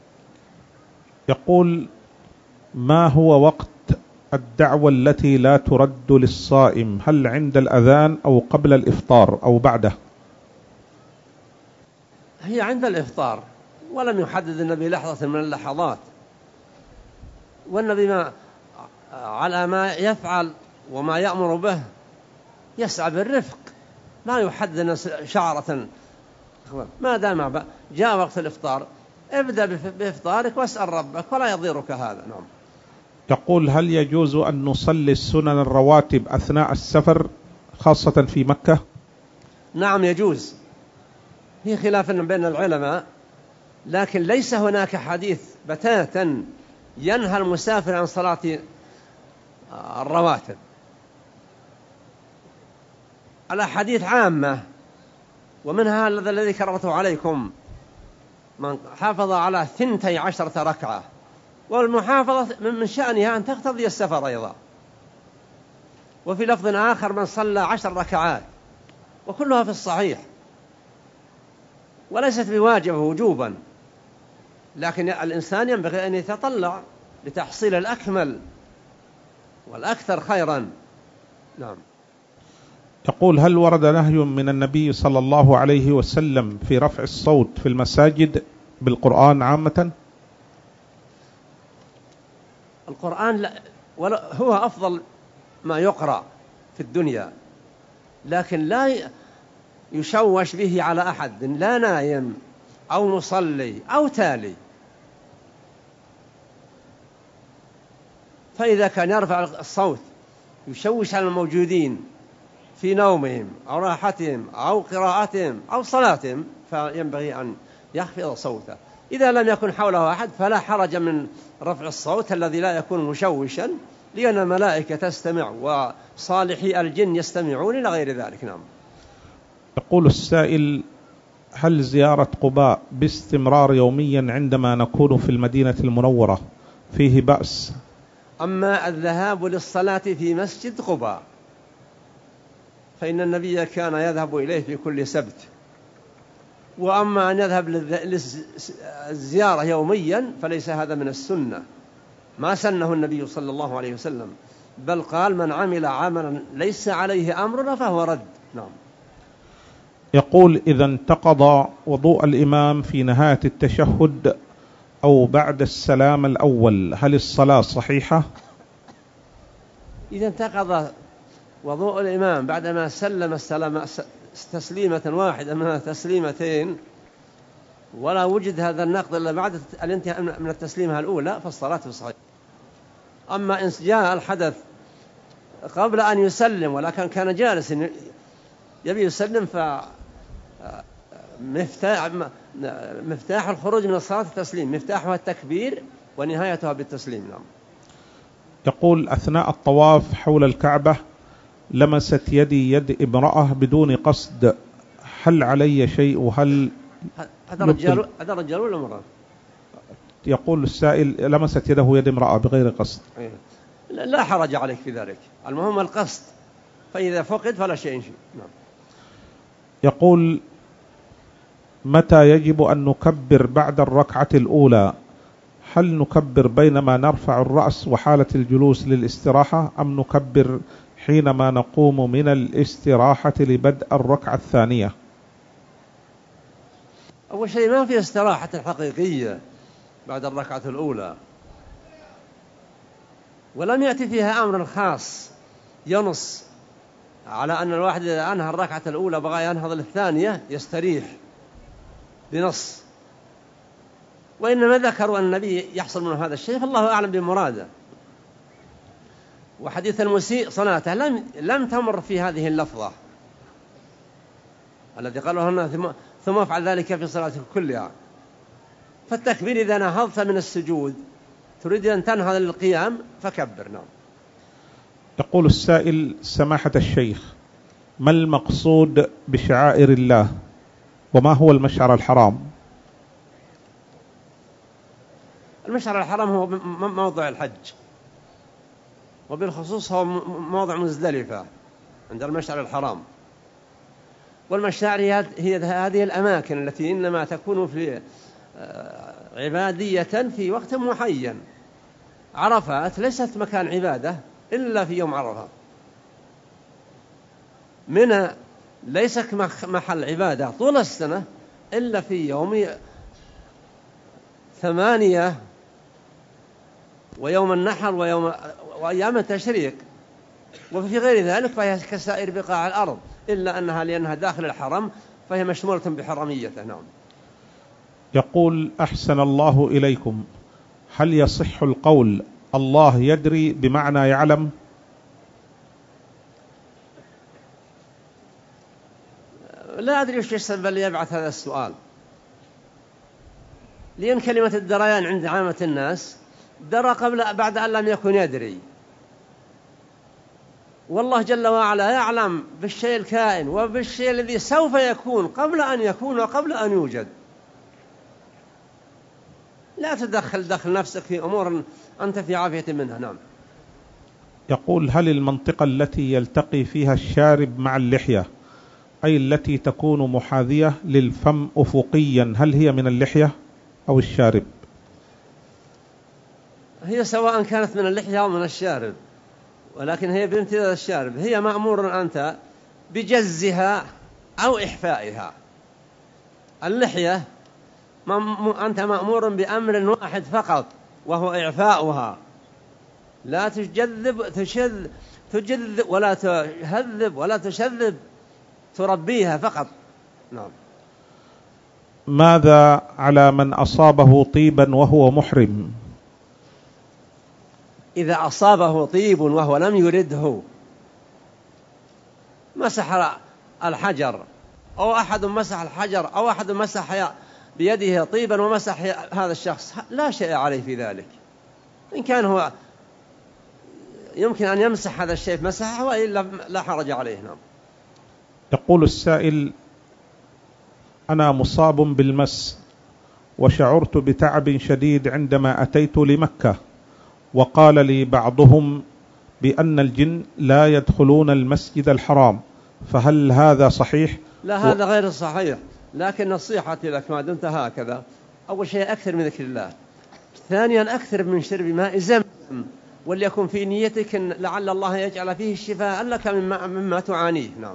يقول: ما هو وقت الدعوة التي لا ترد للصائم؟ هل عند الأذان أو قبل الإفطار أو بعده؟ هي عند الإفطار، ولم يحدد النبي لحظة من اللحظات، والنبي على ما يفعل وما يأمر به يسعى بالرفق، لا يحدد شعرة. ما دام جاء وقت الإفطار ابدأ بإفطارك واسأل ربك ولا يضيرك هذا. نعم. يقول: هل يجوز أن نصلي السنن الرواتب أثناء السفر خاصة في مكة؟ نعم يجوز، في خلاف بين العلماء، لكن ليس هناك حديث بتاتا ينهى المسافر عن صلاة الرواتب. الأحاديث عامة، ومنها الذي كررته عليكم: من حافظ على 12 ركعة، والمحافظة من شأنها أن تقتضي السفر أيضا. وفي لفظ آخر: من صلى 10 ركعات، وكلها في الصحيح، وليست بواجبة وجوبا، لكن الإنسان ينبغي أن يتطلع لتحصيل الأكمل والأكثر خيرا. نعم. يقول: هل ورد نهي من النبي صلى الله عليه وسلم في رفع الصوت في المساجد بالقرآن عامة؟ القرآن هو أفضل ما يقرأ في الدنيا، لكن لا يشوش به على أحد، لا نايم أو مصلي أو تالي. فإذا كان يرفع الصوت يشوش على الموجودين في نومهم أو راحتهم أو قراءتهم أو صلاتهم فينبغي أن يخفض صوته. إذا لم يكن حوله أحد فلا حرج من رفع الصوت الذي لا يكون مشوشا، لأن الملائكة تستمع وصالحي الجن يستمعون إلى غير ذلك. نعم. يقول السائل: هل زيارة قباء باستمرار يوميا عندما نكون في المدينة المنورة فيه بأس. أما الذهاب للصلاة في مسجد قباء فإن النبي كان يذهب إليه في كل سبت، وأما أن يذهب للزيارة يوميا فليس هذا من السنة، ما سنه النبي صلى الله عليه وسلم، بل قال من عمل عملا ليس عليه أمرنا فهو رد. نعم. يقول إذا انتقض وضوء الإمام في نهاية التشهد أو بعد السلام الأول هل الصلاة صحيحة؟ إذا انتقض وضوء الإمام بعدما سلم تسليمة واحدة من تسليمتين ولا وجد هذا النقض إلا بعد الانتهاء من التسليمة الأولى فالصلاة صحيحة. أما إن جاء الحدث قبل أن يسلم ولكن كان جالس يبي يسلم مفتاح الخروج من الصلاة التسليم، مفتاحها التكبير ونهايتها بالتسليم. نعم. يقول أثناء الطواف حول الكعبة لمست يدي يد امرأة بدون قصد، هل علي شيء وهل هذا رجال ولا امرأة؟ يقول السائل لمست يده يد امرأة بغير قصد. لا حرج عليك في ذلك، المهم القصد، فإذا فقد فلا شيء. نعم. يقول متى يجب أن نكبر بعد الركعة الأولى؟ هل نكبر بينما نرفع الرأس وحالة الجلوس للاستراحة أم نكبر حينما نقوم من الاستراحة لبدء الركعة الثانية؟ أول شيء ما في استراحة حقيقية بعد الركعة الأولى، ولم يأتي فيها أمر خاص ينص على أن الواحد إذا أنهى الركعة الأولى بغى ينهض للثانية يستريح بنص، وإنما ذكروا أن النبي يحصل منه هذا الشيء فالله أعلم بمراده. وحديث المسيء صلاته لم تمر في هذه اللفظة الذي قالوا هنا ثم افعل ذلك في صلاتك كلها. فالتكبير إذا نهضت من السجود تريد أن تنهض للقيام فكبر. نعم. يقول السائل سماحة الشيخ ما المقصود بشعائر الله وما هو المشعر الحرام؟ المشعر الحرام هو موضع الحج، وبالخصوص هو موضع مزدلفة عند المشعر الحرام، والمشاعر هي هذه الأماكن التي إنما تكون في عبادية في وقت معين. عرفات ليست مكان عبادة إلا في يوم عرفة، منى ليست محل عبادة طول السنة إلا في يوم 8 ويوم النحر وأيام التشريق، وفي غير ذلك فهي كسائر بقاع الأرض إلا أنها لأنها داخل الحرم فهي مشمولة بحرميته. نعم. يقول أحسن الله إليكم هل يصح القول الله يدري بمعنى يعلم؟ لا أدري وش السبب اللي يبعث هذا السؤال، لأن كلمة الدريان عند عامة الناس درى بعد أن لم يكن يدري، والله جل وعلا يعلم بالشيء الكائن وبالشيء الذي سوف يكون قبل أن يكون وقبل أن يوجد. لا تدخل نفسك في أمور أنت في عافية منها. نعم. يقول هل المنطقة التي يلتقي فيها الشارب مع اللحية أي التي تكون محاذية للفم أفقيا هل هي من اللحية أو الشارب؟ هي سواء كانت من اللحية أو من الشارب، ولكن هي بامتداد الشارب. هي مأمور أنت بجزها أو إحفائها. اللحية أنت مأمور بأمر واحد فقط وهو إعفاؤها، لا تجذب ولا تهذب ولا تشذب، تربيها فقط. نعم. ماذا على من أصابه طيبا وهو محرم؟ إذا أصابه طيب وهو لم يرده مسح الحجر أو أحد مسح الحجر أو أحد مسح بيده طيبا ومسح هذا الشخص لا شيء عليه في ذلك، إن كان هو يمكن أن يمسح هذا الشيء مسحه وإلا لا حرج عليه. نعم. يقول السائل أنا مصاب بالمس وشعرت بتعب شديد عندما أتيت لمكة وقال لي بعضهم بأن الجن لا يدخلون المسجد الحرام، فهل هذا صحيح؟ لا، هذا غير صحيح، لكن نصيحتي لك ما دمت هكذا: أول شيء أكثر من ذكر الله، ثانيا أكثر من شرب ماء زمزم، وليكن في نيتك إن لعل الله يجعل فيه الشفاء لك مما تعانيه. نعم.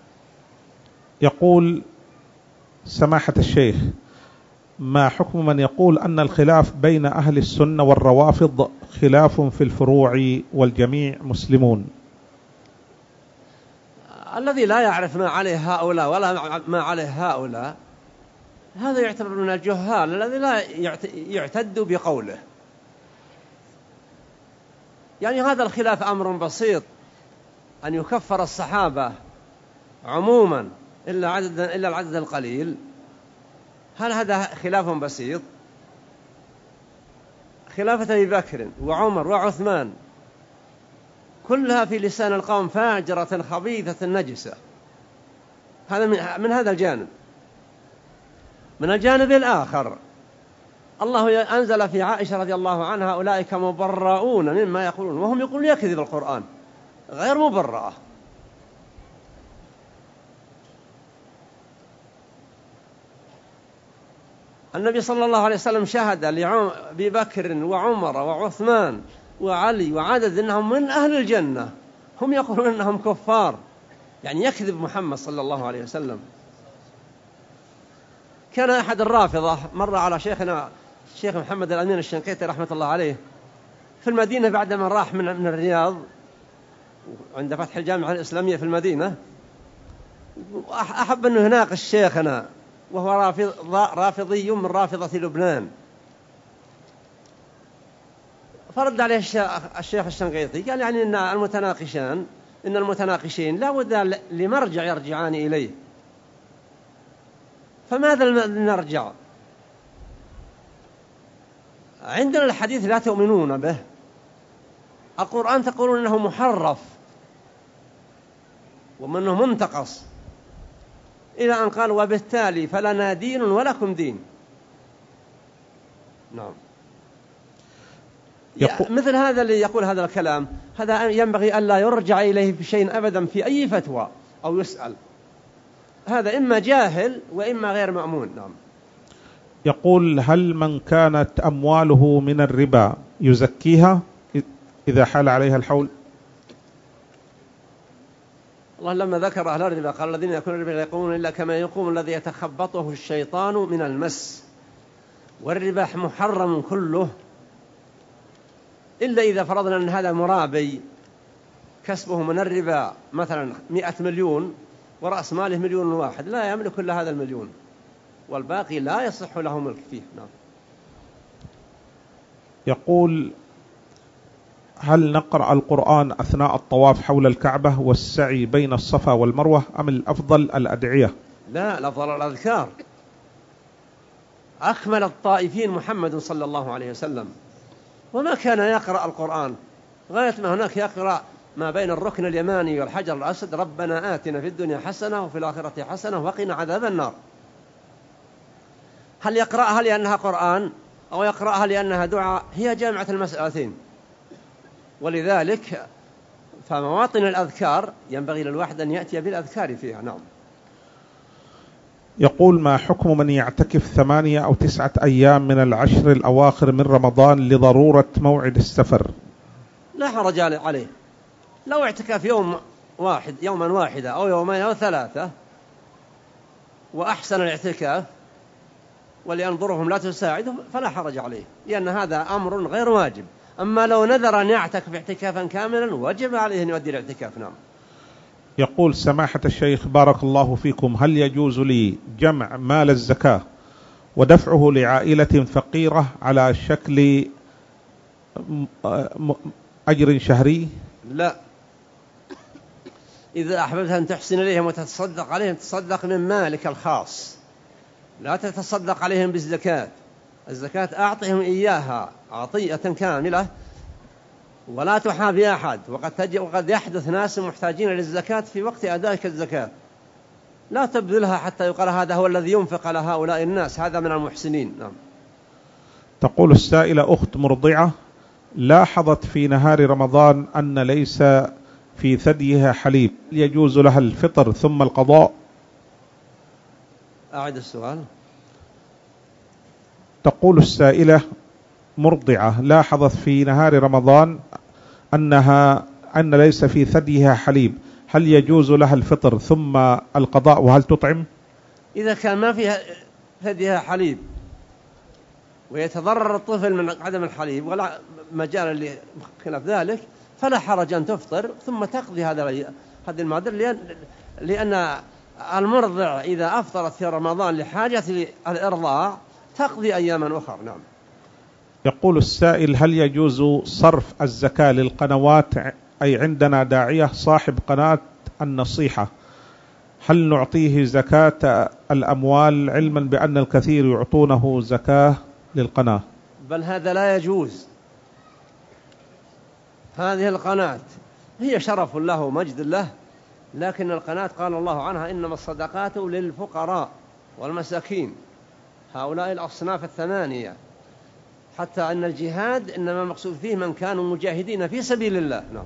يقول سماحة الشيخ: ما حكم من يقول أن الخلاف بين أهل السنة والروافض خلاف في الفروع والجميع مسلمون؟ الذي لا يعرف ما عليه هؤلاء ولا ما عليه هؤلاء هذا يعتبر من الجهال الذي لا يعتد بقوله. يعني هذا الخلاف أمر بسيط، أن يكفر الصحابة عموما إلا العدد القليل، هل هذا خلاف بسيط؟ خلافة أبي بكر وعمر وعثمان كلها في لسان القوم فاجرة خبيثة نجسة. هذا من هذا الجانب. من الجانب الآخر الله أنزل في عائشة رضي الله عنها: أولئك مبرؤون مما يقولون، وهم يقولون يكذب القرآن، غير مبرأة. النبي صلى الله عليه وسلم شهد لأبي بكر وعمر وعثمان وعلي وعدد أنهم من أهل الجنة، هم يقولون أنهم كفار، يعني يكذب محمد صلى الله عليه وسلم. كان أحد الرافضة مر على شيخنا الشيخ محمد الأمين الشنقيطي رحمة الله عليه في المدينة بعدما راح من الرياض عند فتح الجامعة الإسلامية في المدينة، أحب أنه يناقش شيخنا وهو رافضي من رافضة لبنان، فرد عليه الشيخ الشنقيطي قال: يعني إن المتناقشين لا بد لمرجع يرجعان إليه، فماذا نرجع؟ عندنا الحديث لا تؤمنون به، القرآن تقولون أنه محرف ومنه منتقص، إلى أن قال: وبالتالي فلنا دين ولكم دين. نعم. مثل هذا اللي يقول هذا الكلام هذا ينبغي ألا يرجع إليه في شيء أبدا في أي فتوى أو يسأل، هذا إما جاهل وإما غير مأمون. نعم. يقول: هل من كانت أمواله من الربا يزكيها إذا حال عليها الحول؟ الله لما ذكر أهل الربا قال: الذين يأكلون الربا لا يقومون إلا كما يقوم الذي يتخبطه الشيطان من المس، والربا محرم كله إلا إذا فرضنا أن هذا مرابي كسبه من الربا مثلا 100 مليون ورأس ماله 1,000,001، لا يملك إلا هذا 1,000,000 والباقي لا يصح له ملك فيه. نعم. يقول: هل نقرأ القرآن أثناء الطواف حول الكعبة والسعي بين الصفا والمروة، أم الأفضل الأدعية؟ لا، الأفضل الأذكار. أكمل الطائفين محمد صلى الله عليه وسلم، وما كان يقرأ القرآن غاية ما هناك يقرأ ما بين الركن اليماني والحجر الأسود: ربنا آتنا في الدنيا حسنة وفي الآخرة حسنة وقنا عذاب النار. هل يقرأها لأنها قرآن أو يقرأها لأنها دعاء؟ هي جامعة المسألتين، ولذلك فمواطن الأذكار ينبغي للواحد أن يأتي بالأذكار فيها. نعم. يقول: ما حكم من يعتكف 8 أو 9 أيام من العشر الأواخر من رمضان لضرورة موعد السفر؟ لا حرج عليه، لو اعتكف يوما واحدا أو يومين أو 3 وأحسن الاعتكاف ولأن ظروفهم لا تساعده فلا حرج عليه، لأن هذا أمر غير واجب. أما لو نذر أن يعتكف اعتكافا كاملا وجب عليه أن يؤدي الاعتكاف. نعم. يقول: سماحة الشيخ بارك الله فيكم، هل يجوز لي جمع مال الزكاة ودفعه لعائلة فقيرة على شكل أجر شهري؟ لا، إذا أحببت أن تحسن إليهم وتتصدق عليهم تصدق من مالك الخاص، لا تتصدق عليهم بالزكاة. الزكاة أعطهم إياها عطية كاملة ولا تحابي أحد، وقد يحدث ناس محتاجين للزكاة في وقت أدائك الزكاة، لا تبذلها حتى يقال هذا هو الذي ينفق على هؤلاء الناس، هذا من المحسنين. نعم. تقول السائلة: أخت مرضعة لاحظت في نهار رمضان أن ليس في ثديها حليب، يجوز لها الفطر ثم القضاء؟ أعد السؤال. تقول السائلة: مرضعة لاحظت في نهار رمضان أن ليس في ثديها حليب، هل يجوز لها الفطر ثم القضاء وهل تطعم؟ إذا كان ما فيها ثديها حليب ويتضرر الطفل من عدم الحليب ولا مجال لخلاف ذلك فلا حرج أن تفطر ثم تقضي هذه المادة، لأن المرضع إذا أفطرت في رمضان لحاجة الإرضاع تقضي أياما أخرى. نعم. يقول السائل: هل يجوز صرف الزكاة للقنوات؟ أي عندنا داعية صاحب قناة النصيحة، هل نعطيه زكاة الأموال علما بأن الكثير يعطونه زكاة للقناة؟ بل هذا لا يجوز. هذه القناة هي شرف له ومجد له، لكن القناة قال الله عنها: إنما الصدقات للفقراء والمساكين، هؤلاء الأصناف الثمانية، حتى أن الجهاد إنما مقصود فيه من كانوا مجاهدين في سبيل الله. نعم.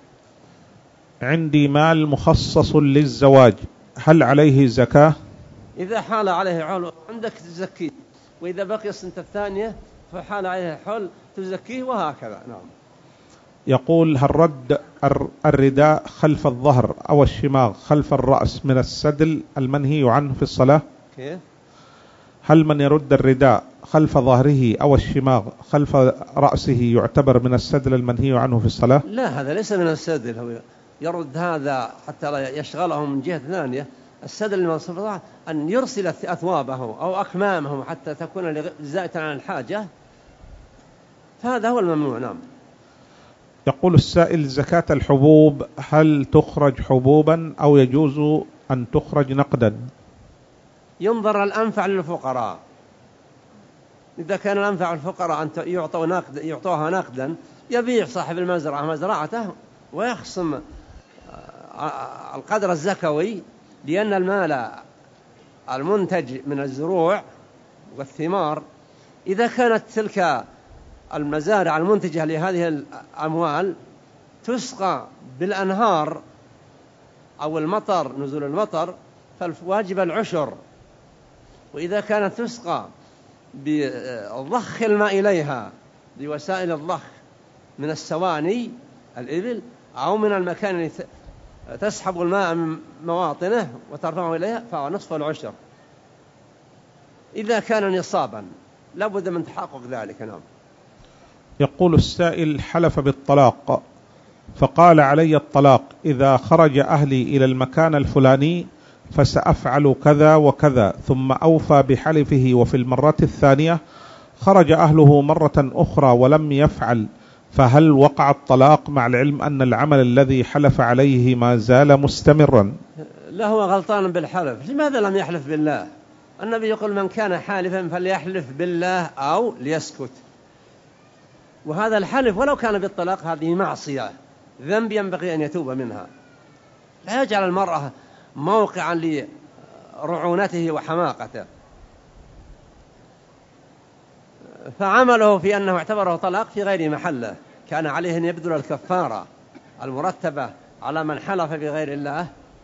عندي مال مخصص للزواج، هل عليه زكاة؟ إذا حال عليه حول عندك تزكيه، وإذا بقي السنة الثانية فحال عليه حول تزكيه، وهكذا. نعم. يقول: هل رد الرداء خلف الظهر أو الشماغ خلف الرأس من السدل المنهي عنه في الصلاة؟ كيف؟ هل من يرد الرداء خلف ظهره أو الشماغ خلف رأسه يعتبر من السدل المنهي عنه في الصلاة؟ لا، هذا ليس من السدل، هو يرد هذا حتى لا يشغله من جهة ثانية. السدل من صفته أن يرسل أثوابه أو أكمامه حتى تكون زائدة عن الحاجة، فهذا هو الممنوع. نعم. يقول السائل: زكاة الحبوب هل تخرج حبوبا أو يجوز أن تخرج نقدا؟ ينظر الأنفع للفقراء. إذا كان الأنفع للفقراء أن يعطوها نقدا، يبيع صاحب المزرعة مزرعته ويخصم القدر الزكوي، لأن المال المنتج من الزروع والثمار إذا كانت تلك المزارع المنتجة لهذه الأموال تسقى بالأنهار أو المطر، نزول المطر، فالواجب العشر. وإذا كانت تسقى بضخ الماء إليها بوسائل الضخ من السواني الإبل أو من المكان الذي تسحب الماء من مواطنه وترفعه إليها، فهو نصف العشر إذا كان نصابا، لابد من تحقق ذلك. نعم. يقول السائل: حلف بالطلاق فقال علي الطلاق إذا خرج أهلي إلى المكان الفلاني فسأفعل كذا وكذا، ثم أوفى بحلفه وفي المرة الثانية خرج أهله مرة أخرى ولم يفعل، فهل وقع الطلاق مع العلم أن العمل الذي حلف عليه ما زال مستمرا؟ لا، هو غلطان بالحلف. لماذا لم يحلف بالله؟ النبي يقول: من كان حالفا فليحلف بالله أو ليسكت. وهذا الحلف ولو كان بالطلاق هذه معصية، ذنب ينبغي أن يتوب منها. لا يجعل المرأة موقعا لرعونته وحماقته. فعمله في أنه اعتبره طلاق في غير محله، كان عليه أن يبذل الكفارة المرتبة على من حلف بغير الله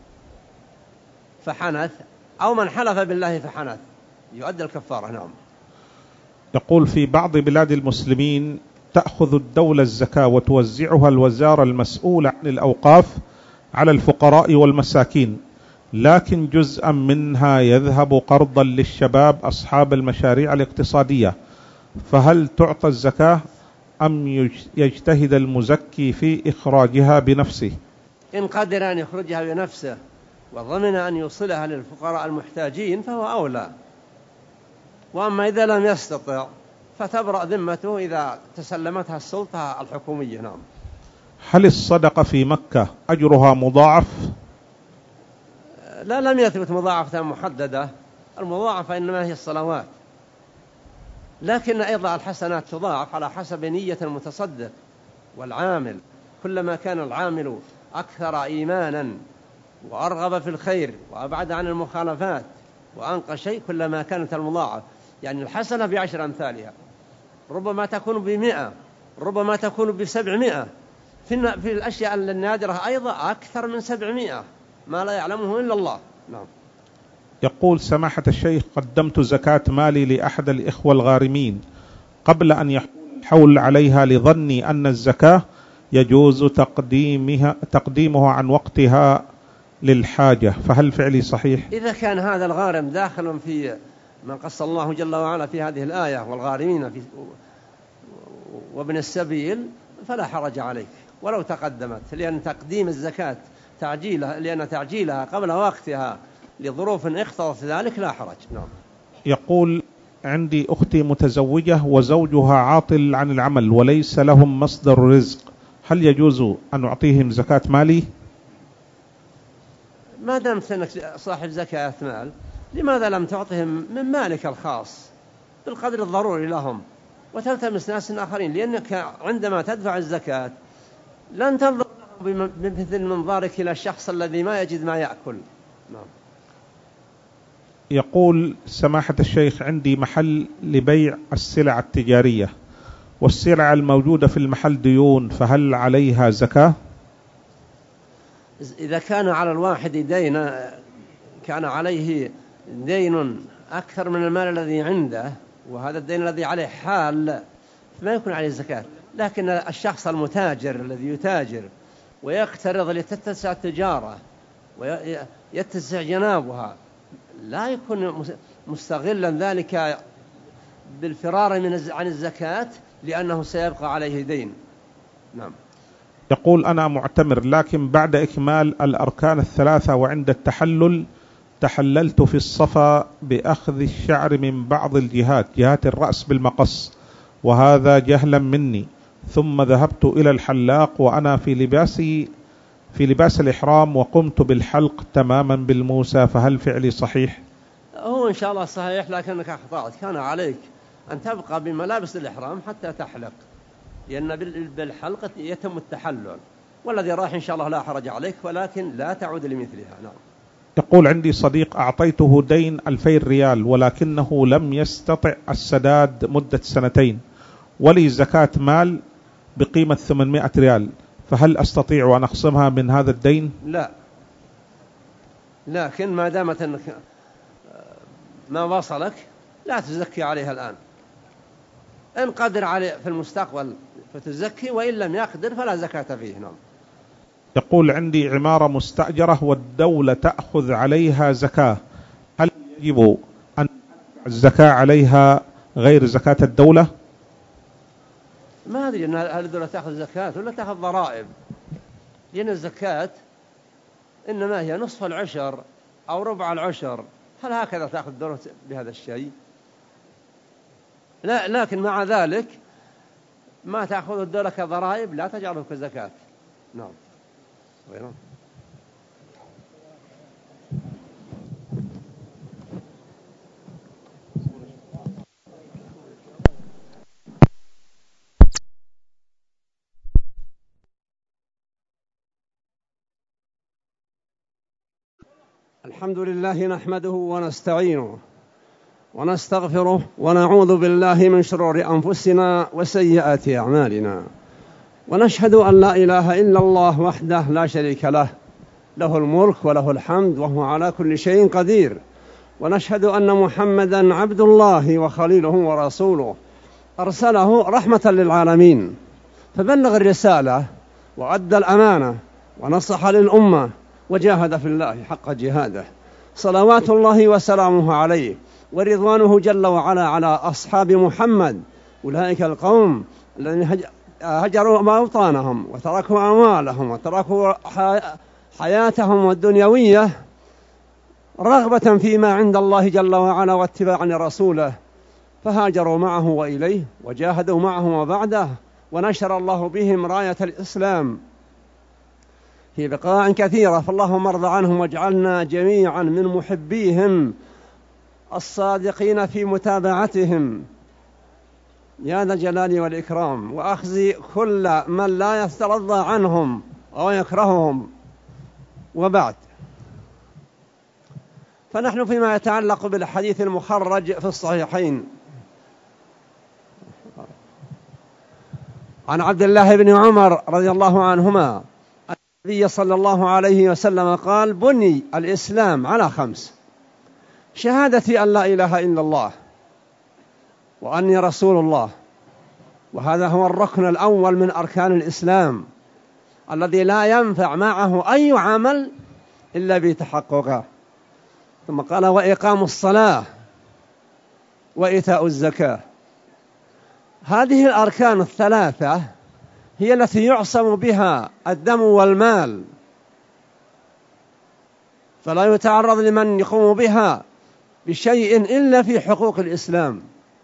فحنث، أو من حلف بالله فحنث، يؤدي الكفارة. نعم. يقول: في بعض بلاد المسلمين تأخذ الدولة الزكاة وتوزعها الوزارة المسؤولة عن الأوقاف على الفقراء والمساكين، لكن جزءا منها يذهب قرضا للشباب أصحاب المشاريع الاقتصادية، فهل تعطى الزكاة أم يجتهد المزكي في إخراجها بنفسه؟ إن قدر أن يخرجها بنفسه وضمن أن يوصلها للفقراء المحتاجين فهو أولى، وأما إذا لم يستطع فتبرأ ذمته إذا تسلمتها السلطة الحكومية. نعم. هل الصدقة في مكة أجرها مضاعف؟ لا، لم يثبت مضاعفة محددة. المضاعفة إنما هي الصلوات، لكن أيضا الحسنات تضاعف على حسب نية المتصدق والعامل. كلما كان العامل أكثر إيمانا وأرغب في الخير وأبعد عن المخالفات وأنقى شيء، كلما كانت المضاعف. يعني الحسنة ب10 أمثالها، ربما تكون ب100 ربما تكون ب700، في الأشياء النادرة أيضا أكثر من 700 ما لا يعلمه إلا الله. نعم. يقول سماحة الشيخ: قدمت زكاة مالي لأحد الإخوة الغارمين قبل أن يحول عليها لظني أن الزكاة يجوز تقديمها عن وقتها للحاجة، فهل فعلي صحيح؟ إذا كان هذا الغارم داخل في من قص الله جل وعلا في هذه الآية والغارمين وابن السبيل فلا حرج عليك ولو تقدمت، لأن تقديم الزكاة تعجيلها قبل وقتها لظروف اقتضت ذلك لا حرج. نعم. يقول: عندي أختي متزوجة وزوجها عاطل عن العمل وليس لهم مصدر رزق، هل يجوز أن أعطيهم زكاة مالي؟ ما دامت أنك صاحب زكاة مال، لماذا لم تعطهم من مالك الخاص بالقدر الضروري لهم وتلتمس ناس آخرين؟ لأنك عندما تدفع الزكاة لن تنظر بمثل منظارك إلى الشخص الذي ما يجد ما يأكل. نعم. يقول سماحة الشيخ: عندي محل لبيع السلع التجارية والسلع الموجودة في المحل ديون، فهل عليها زكاة؟ إذا كان على الواحد دين، كان عليه دين أكثر من المال الذي عنده وهذا الدين الذي عليه حال، ما يكون عليه زكاة. لكن الشخص المتاجر الذي يتاجر ويقترض لتتسع التجارة ويتسع جنابها لا يكون مستغلا ذلك بالفرار عن الزكاة لأنه سيبقى عليه دين. نعم. يقول: أنا معتمر لكن بعد إكمال الأركان الثلاثة وعند التحلل تحللت في الصفا بأخذ الشعر من بعض جهات الرأس بالمقص، وهذا جهلا مني، ثم ذهبت إلى الحلاق وأنا في لباس الإحرام وقمت بالحلق تماما بالموسى، فهل فعلي صحيح؟ هو إن شاء الله صحيح، لكنك أخطأت. كان عليك أن تبقى بملابس الإحرام حتى تحلق، لأن بالحلقة يتم التحلل، والذي راح إن شاء الله لا حرج عليك، ولكن لا تعود لمثلها. نعم. يقول: عندي صديق أعطيته دين 2000 ريال ولكنه لم يستطع السداد مدة 2 ولي زكاة مال بقيمة 800 ريال، فهل أستطيع أن أخصمها من هذا الدين؟ لا، لكن ما دامت أنك ما وصلك لا تزكي عليها الآن، إن قدر عليه في المستقبل فتزكي، وإن لم يقدر فلا زكاة فيه. نعم. يقول: عندي عمارة مستأجرة والدولة تأخذ عليها زكاة، هل يجب أن الزكاة عليها غير زكاة الدولة؟ ما أدري أن هل الدولة تأخذ زكاة ولا تأخذ ضرائب، لأن الزكاة إنما هي نصف العشر أو ربع العشر، هل هكذا تأخذ الدولة بهذا الشيء؟ لا، لكن مع ذلك ما تأخذ الدولة كضرائب لا تجعله كزكاة. نعم. غيره. الحمد لله نحمده ونستعينه ونستغفره ونعوذ بالله من شرور أنفسنا وسيئات أعمالنا، ونشهد أن لا إله إلا الله وحده لا شريك له، له الملك وله الحمد وهو على كل شيء قدير، ونشهد أن محمدا عبد الله وخليله ورسوله أرسله رحمة للعالمين، فبلغ الرسالة وأدى الأمانة ونصح للأمة وجاهد في الله حق جهاده، صلوات الله وسلامه عليه ورضوانه جل وعلا على أصحاب محمد، أولئك القوم الذين هجروا موطانهم وتركوا أموالهم وتركوا حياتهم الدنيوية رغبة فيما عند الله جل وعلا واتباعا لرسوله، فهاجروا معه وإليه وجاهدوا معه وبعده، ونشر الله بهم راية الإسلام في بقاع كثيرة، فاللهم ارض عنهم واجعلنا جميعا من محبيهم الصادقين في متابعتهم يا ذا الجلال والإكرام، وأخزي كل من لا يسترضى عنهم أو يكرههم. وبعد، فنحن فيما يتعلق بالحديث المخرج في الصحيحين عن عبد الله بن عمر رضي الله عنهما النبي صلى الله عليه وسلم قال: بني الإسلام على 5: شهادة أن لا إله إلا الله وأني رسول الله، وهذا هو الركن الأول من أركان الإسلام الذي لا ينفع معه أي عمل إلا بتحققه. ثم قال: وإقام الصلاة وإيتاء الزكاة. هذه الأركان الثلاثة هي التي يعصم بها الدم والمال، فلا يتعرض لمن يقوم بها بشيء إلا في حقوق الإسلام.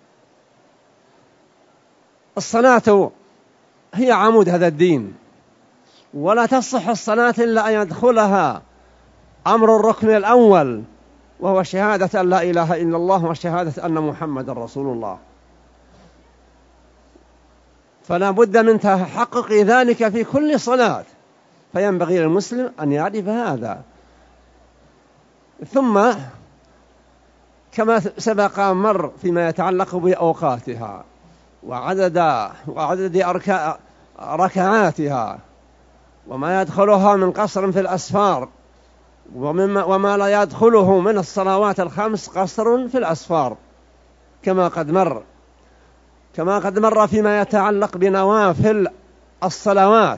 الصلاة هي عمود هذا الدين، ولا تصح الصلاة إلا أن يدخلها أمر الركن الأول، وهو شهادة أن لا إله إلا الله وشهادة أن محمد رسول الله. فلا بد من تحقق ذلك في كل صلاة، فينبغي للمسلم أن يعرف هذا. ثم كما سبق مر فيما يتعلق بأوقاتها وعدد ركعاتها، وما يدخلها من قصر في الأسفار، وما لا يدخله من الصلوات ال5 قصر في الأسفار، كما قد مر فيما يتعلق بنوافل الصلوات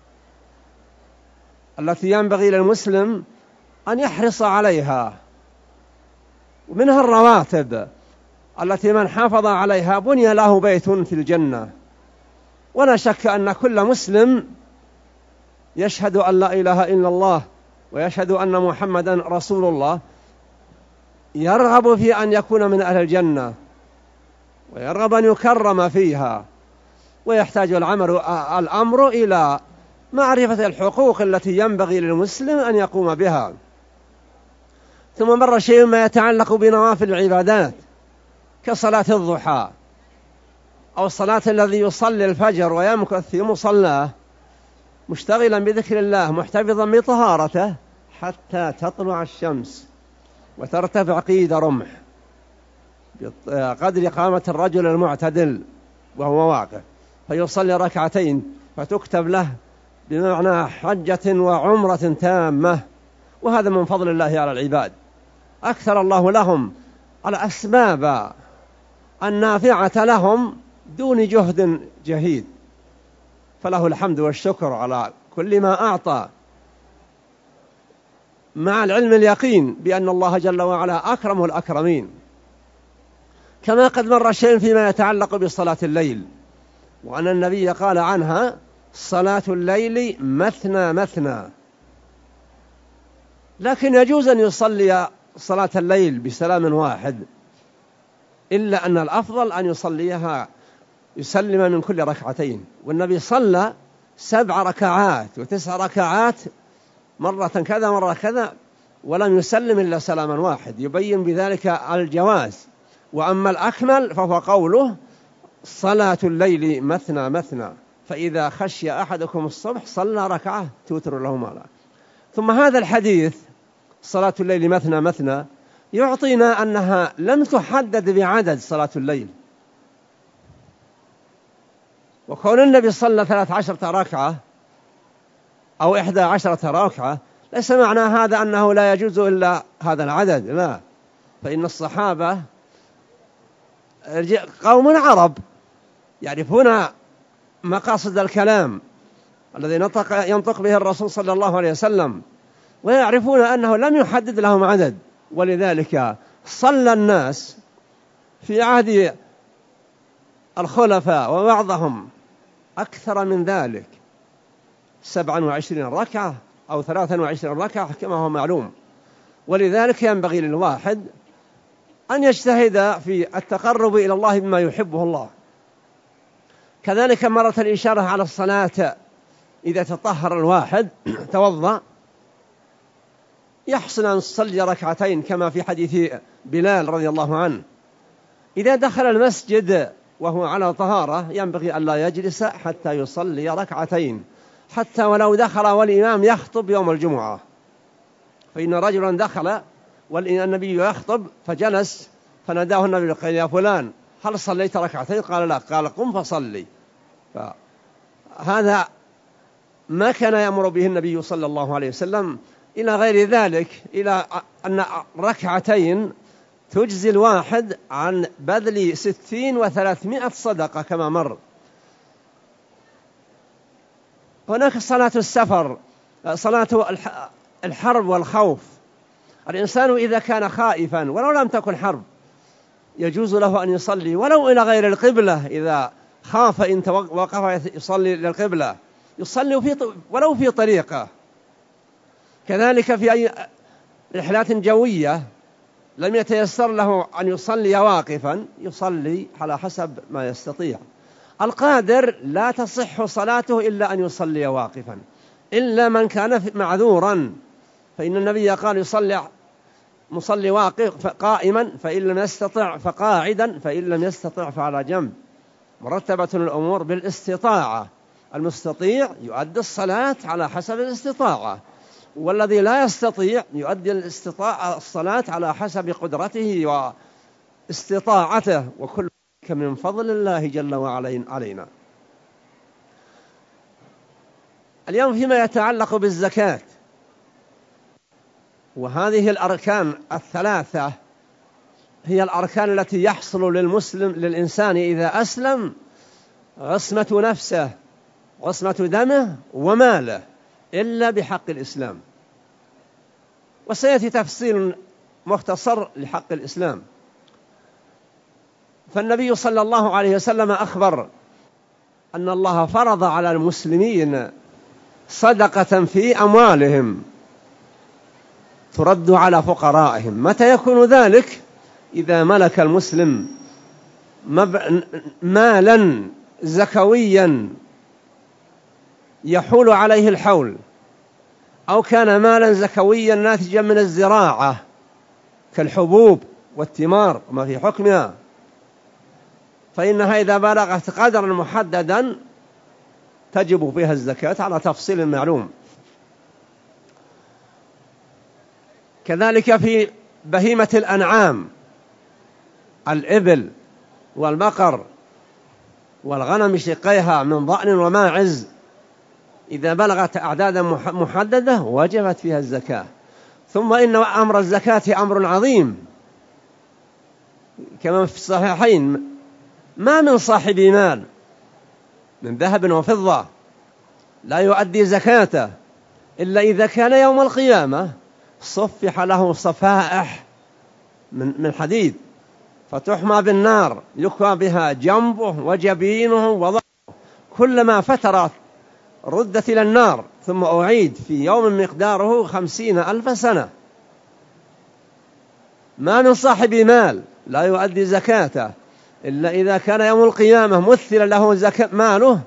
التي ينبغي للمسلم أن يحرص عليها، ومنها الرواتب التي من حافظ عليها بني له بيت في الجنة. ولا شك أن كل مسلم يشهد أن لا إله إلا الله ويشهد أن محمدا رسول الله يرغب في أن يكون من أهل الجنة، ويرغب أن يكرم فيها، ويحتاج الأمر إلى معرفة الحقوق التي ينبغي للمسلم أن يقوم بها. ثم مر شيء ما يتعلق بنوافل العبادات كصلاة الضحى، أو صلاة الذي يصلي الفجر ويمكث في مصلاه مشتغلا بذكر الله محتفظا بطهارته حتى تطلع الشمس وترتفع قيد رمح بقدر قامة الرجل المعتدل وهو واقف، فيصلي ركعتين فتكتب له بمعنى حجة وعمرة تامة. وهذا من فضل الله على العباد، أكثر الله لهم الأسباب النافعة لهم دون جهد جهيد، فله الحمد والشكر على كل ما أعطى، مع العلم اليقين بأن الله جل وعلا أكرم الأكرمين. كما قد مر شيء فيما يتعلق بصلاة الليل، وأن النبي قال عنها: صلاة الليل مثنى مثنى. لكن يجوز أن يصلي صلاة الليل بسلام واحد، إلا أن الأفضل أن يسلم من كل ركعتين. والنبي صلى 7 ركعات و9 ركعات، مرة كذا مرة كذا، ولم يسلم إلا سلاما واحد، يبين بذلك الجواز. وأما الأكمل فهو قوله: صلاة الليل مثنى مثنى، فإذا خشي أحدكم الصبح صلى ركعة توتر له مالا. ثم هذا الحديث صلاة الليل مثنى مثنى يعطينا أنها لم تحدد بعدد صلاة الليل، وكون النبي صلى 13 ركعة أو 11 ركعة ليس معنى هذا أنه لا يجوز إلا هذا العدد، لا، فإن الصحابة قوم عرب يعرفون مقاصد الكلام الذي ينطق به الرسول صلى الله عليه وسلم، ويعرفون أنه لم يحدد لهم عدد، ولذلك صلى الناس في عهد الخلفاء وبعضهم أكثر من ذلك، 27 ركعة أو 23 ركعة كما هو معلوم. ولذلك ينبغي للواحد أن يجتهد في التقرب إلى الله بما يحبه الله. كذلك مرت الإشارة على الصلاة إذا تطهر الواحد توضأ يحسن أن يصلي ركعتين، كما في حديث بلال رضي الله عنه: إذا دخل المسجد وهو على طهارة ينبغي أن لا يجلس حتى يصلي ركعتين، حتى ولو دخل والإمام يخطب يوم الجمعة. فإن رجلا دخل والنبي يخطب فجلس، فناداه النبي قال: يا فلان هل صليت ركعتين؟ قال: لا. قال: قم فصلي. هذا ما كان يأمر به النبي صلى الله عليه وسلم. إلى غير ذلك، إلى أن ركعتين تجزي الواحد عن بذل 60 و300 صدقة كما مر. هناك صلاة السفر، صلاة الحرب والخوف. الإنسان إذا كان خائفا ولو لم تكن حرب يجوز له أن يصلي ولو إلى غير القبلة، إذا خاف إن وقف يصلي للقبلة يصلي ولو في طريقة. كذلك في أي رحلات جوية لم يتيسر له أن يصلي واقفا يصلي على حسب ما يستطيع. القادر لا تصح صلاته إلا أن يصلي واقفا، إلا من كان معذورا، فإن النبي قال يصلي مصلي واقف قائما، فإن لم يستطع فقاعدا، فإن لم يستطع فعلى جنب. مرتبة الأمور بالاستطاعة، المستطيع يؤدي الصلاة على حسب الاستطاعة، والذي لا يستطيع يؤدي الصلاة على حسب قدرته واستطاعته، وكل ذلك من فضل الله جل وعلا علينا. اليوم فيما يتعلق بالزكاة، وهذه الأركان الثلاثة هي الأركان التي يحصل للإنسان إذا أسلم عصمة نفسه، عصمة دمه وماله، إلا بحق الإسلام. وسيأتي تفصيل مختصر لحق الإسلام. فالنبي صلى الله عليه وسلم أخبر أن الله فرض على المسلمين صدقة في أموالهم ترد على فقرائهم. متى يكون ذلك؟ إذا ملك المسلم مالا زكويا يحول عليه الحول، أو كان مالا زكويا ناتجا من الزراعة كالحبوب والثمار وما في حكمها، فإنها إذا بلغت قدرا محددا تجب فيها الزكاة على تفصيل معلوم. كذلك في بهيمة الأنعام، الإبل والبقر والغنم شقيها من ضأن وماعز، إذا بلغت أعدادا محددة وجبت فيها الزكاة. ثم إن أمر الزكاة أمر عظيم، كما في الصحيحين: ما من صاحب مال من ذهب وفضة لا يؤدي زكاته إلا إذا كان يوم القيامة صفح له صفائح من حديد فتحمى بالنار يكوى بها جنبه وجبينه وظهره، كلما فترت ردت إلى النار ثم أعيد في يوم مقداره 50,000 سنة. ما من صاحب مال لا يؤدي زكاته إلا إذا كان يوم القيامة مثل له ماله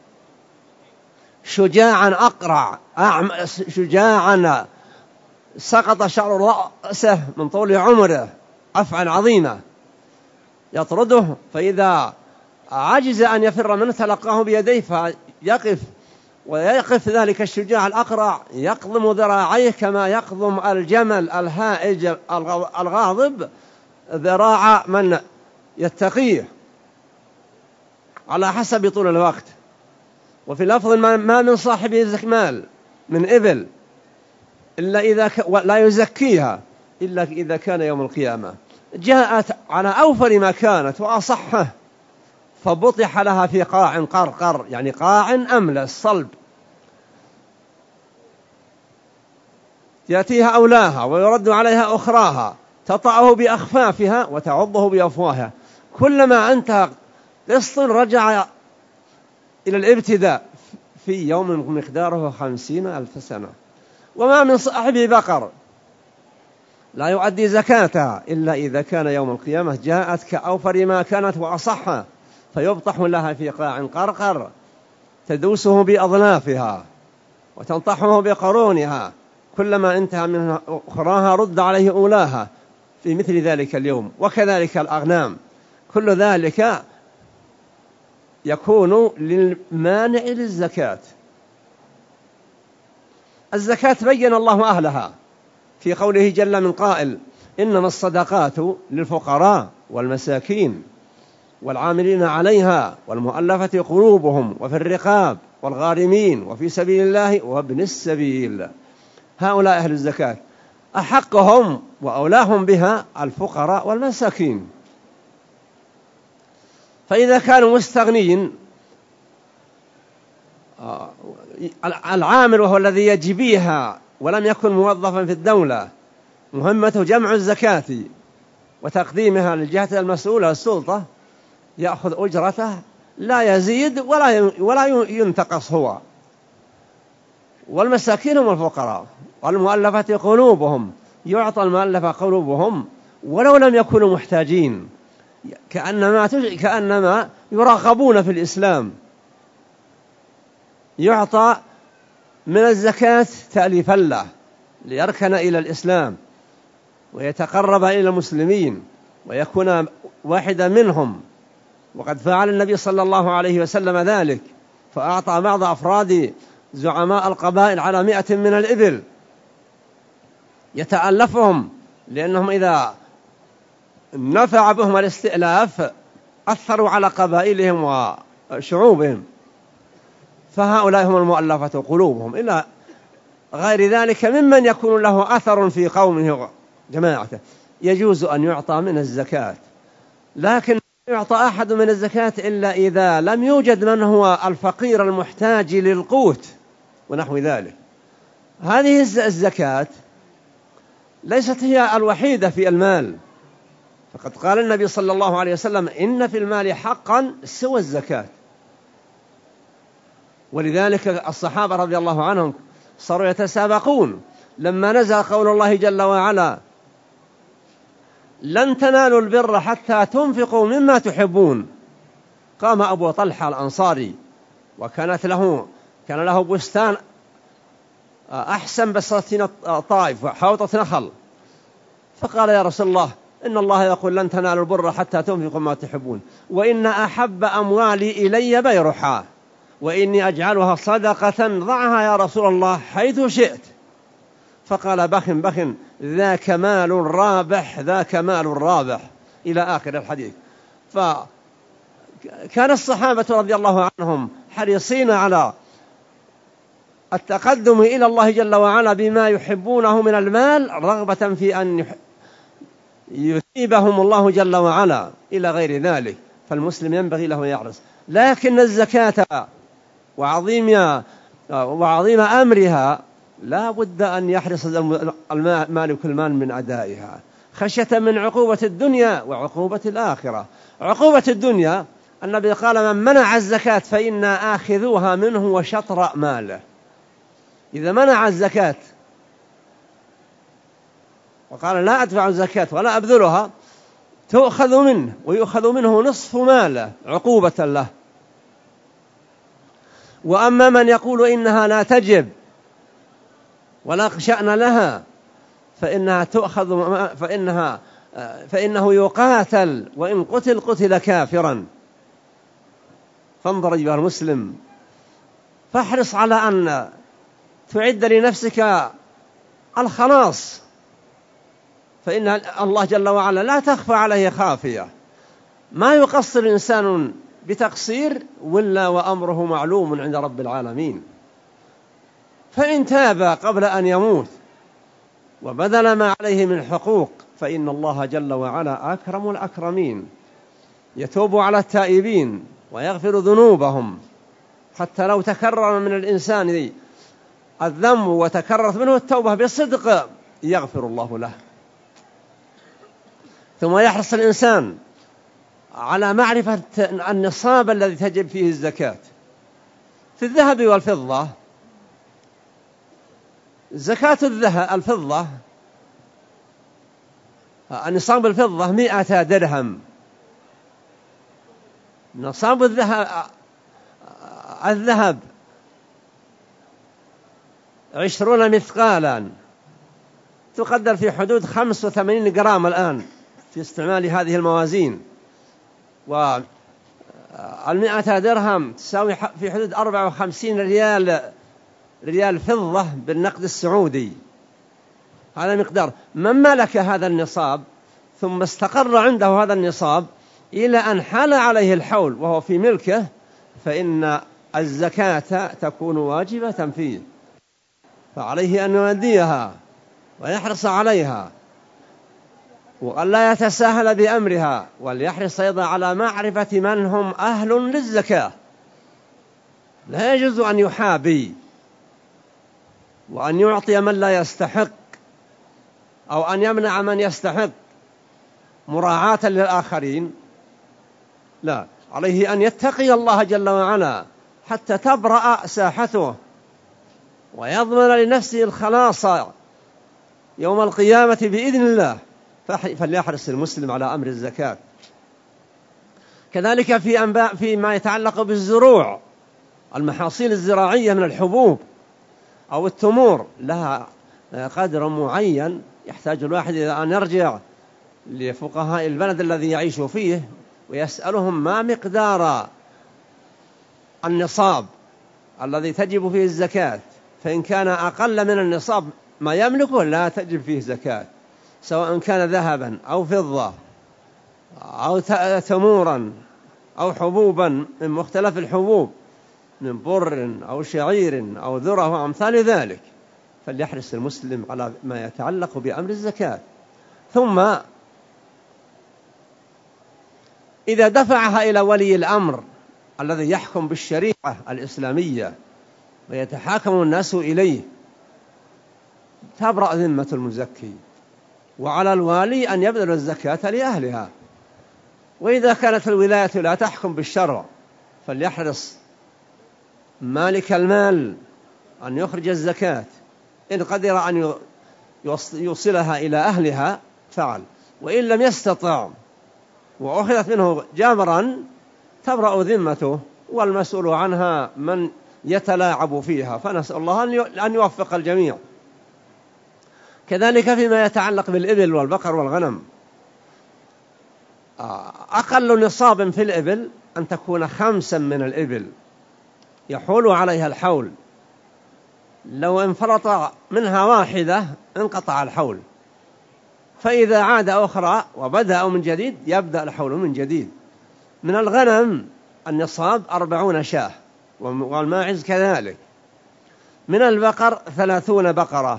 شجاعا أقرع شجاعا سقط شعر رأسه من طول عمره، أفعال عظيمة يطرده، فإذا عجز أن يفر منه تلقاه بيديه فيقف، ويقف ذلك الشجاع الأقرع يقضم ذراعيه كما يقضم الجمل الهائج الغاضب ذراع من يتقيه على حسب طول الوقت. وفي لفظ: ما من صاحب مال من إبل إلا إذا لا يزكيها إلا إذا كان يوم القيامة. جاءت على أوفر ما كانت وأصحه فبطح لها في قاع قرقر، يعني قاع أملس صلب، يأتيها أولاها ويرد عليها أخراها تطأه بأخفافها وتعضه بأفواهها، كلما انتهى قسط رجع إلى الابتداء في يوم مقداره 50,000 سنة. وما من صاحب بقر لا يؤدي زكاتها إلا إذا كان يوم القيامة جاءت كأوفر ما كانت وأصحها فيبطح لها في قاع قرقر تدوسه بأظلافها وتنطحه بقرونها، كلما انتهى من أخراها رد عليه أولاها في مثل ذلك اليوم. وكذلك الأغنام، كل ذلك يكون للمانع للزكاة. الزكاة بين الله أهلها في قوله جل من قائل: إنما الصدقات للفقراء والمساكين والعاملين عليها والمؤلفة قلوبهم وفي الرقاب والغارمين وفي سبيل الله وابن السبيل. هؤلاء أهل الزكاة، أحقهم وأولاهم بها الفقراء والمساكين. فإذا كانوا مستغنين، العامل وهو الذي يجبيها ولم يكن موظفا في الدولة مهمته جمع الزكاة وتقديمها للجهة المسؤولة السلطة، يأخذ أجرته لا يزيد ولا ينتقص هو. والمساكين هم الفقراء والمؤلفة قلوبهم، يعطى المؤلفة قلوبهم ولو لم يكونوا محتاجين، كأنما يراغبون في الإسلام. يعطى من الزكاة تأليفا له ليركن إلى الإسلام ويتقرب إلى المسلمين ويكون واحدا منهم. وقد فعل النبي صلى الله عليه وسلم ذلك، فأعطى بعض أفراد زعماء القبائل على 100 من الإبل يتألفهم، لأنهم إذا نفع بهم الاستئلاف أثروا على قبائلهم وشعوبهم. فهؤلاء هم المؤلفة قلوبهم، إلى غير ذلك ممن يكون له أثر في قومه جماعته يجوز أن يعطى من الزكاة، لكن يعطى أحد من الزكاة إلا إذا لم يوجد من هو الفقير المحتاج للقوت ونحو ذلك. هذه الزكاة ليست هي الوحيدة في المال، فقد قال النبي صلى الله عليه وسلم: إن في المال حقا سوى الزكاة. ولذلك الصحابة رضي الله عنهم صاروا يتسابقون لما نزل قول الله جل وعلا: لن تنالوا البر حتى تنفقوا مما تحبون. قام أبو طلحة الأنصاري وكان له بستان أحسن بساتين طائف حوطة نخل، فقال: يا رسول الله، إن الله يقول لن تنالوا البر حتى تنفقوا ما تحبون، وإن أحب أموالي إلي بيرحا، وإني أجعلها صدقة ضعها يا رسول الله حيث شئت. فقال: بخ بخ، ذاك مال رابح، ذاك مال رابح، إلى آخر الحديث. فكان الصحابة رضي الله عنهم حريصين على التقدم إلى الله جل وعلا بما يحبونه من المال، رغبة في أن يثيبهم الله جل وعلا إلى غير ذلك. فالمسلم ينبغي له يحرص، لكن الزكاة وعظيم أمرها لا بد أن يحرص مالك المال من أدائها، خشية من عقوبة الدنيا وعقوبة الآخرة. عقوبة الدنيا النبي قال: من منع الزكاة فإنا آخذوها منه وشطر ماله. إذا منع الزكاة وقال: لا أدفع الزكاة ولا أبذلها، تؤخذ منه ويؤخذ منه نصف ماله عقوبة له. وأما من يقول إنها لا تجب ولا شأن لها فإنها تؤخذ فإنه يقاتل، وإن قتل كافرا. فانظر أيها المسلم، فاحرص على أن تعد لنفسك الخلاص، فإن الله جل وعلا لا تخفى عليه خافية. ما يقصر إنسان بتقصير ولا وأمره معلوم عند رب العالمين. فإن تاب قبل أن يموت وبذل ما عليه من حقوق فإن الله جل وعلا أكرم الأكرمين، يتوب على التائبين ويغفر ذنوبهم. حتى لو تكرر من الإنسان الذنب وتكررت منه التوبة بصدق يغفر الله له. ثم يحرص الإنسان على معرفة النصاب الذي تجب فيه الزكاة. في الذهب والفضة زكاة الفضة، نصاب الفضة 100 درهم. نصاب الذهب 20 مثقالا، تقدر في حدود 85 جرام الآن في استعمال هذه الموازين. و100 درهم تساوي في حدود 54 ريال فضة بالنقد السعودي. هذا مقدار. من ملك هذا النصاب ثم استقر عنده هذا النصاب إلى أن حال عليه الحول وهو في ملكه، فإن الزكاة تكون واجبة فيه، فعليه أن يؤديها ويحرص عليها، وأن لا يتساهل بأمرها، وليحرص أيضا على معرفة من هم أهل للزكاة. لا يجوز أن يحابي وأن يعطي من لا يستحق، أو أن يمنع من يستحق مراعاة للآخرين. لا، عليه أن يتقي الله جل وعلا حتى تبرأ ساحته، ويضمن لنفسه الخلاص يوم القيامة بإذن الله. فليحرص المسلم على أمر الزكاة. كذلك فيما يتعلق بالزروع، المحاصيل الزراعية من الحبوب أو التمور لها قدر معين، يحتاج الواحد إلى أن يرجع لفقهاء البلد الذي يعيش فيه ويسألهم ما مقدار النصاب الذي تجب فيه الزكاة، فإن كان أقل من النصاب ما يملكه لا تجب فيه زكاة، سواء كان ذهبا أو فضة أو تمورا أو حبوبا من مختلف الحبوب من بر أو شعير أو ذرة وأمثال ذلك. فليحرص المسلم على ما يتعلق بأمر الزكاة. ثم إذا دفعها إلى ولي الأمر الذي يحكم بالشريعة الإسلامية ويتحاكم الناس إليه، تبرأ ذمة المزكي، وعلى الوالي أن يبذل الزكاة لأهلها. وإذا كانت الولاية لا تحكم بالشرع، فليحرص مالك المال أن يخرج الزكاة، إن قدر أن يوصلها إلى أهلها فعل، وإن لم يستطع وأخذت منه جبرا تبرأ ذمته، والمسؤول عنها من يتلاعب فيها. فنسأل الله أن يوفق الجميع. كذلك فيما يتعلق بالإبل والبقر والغنم، أقل نصاب في الإبل أن تكون 5 من الإبل يحول عليها الحول، لو انفرط منها واحدة انقطع الحول، فإذا عاد أخرى وبدأ من جديد يبدأ الحول من جديد. من الغنم النصاب 40 شاة، والماعز كذلك. من البقر 30 بقرة،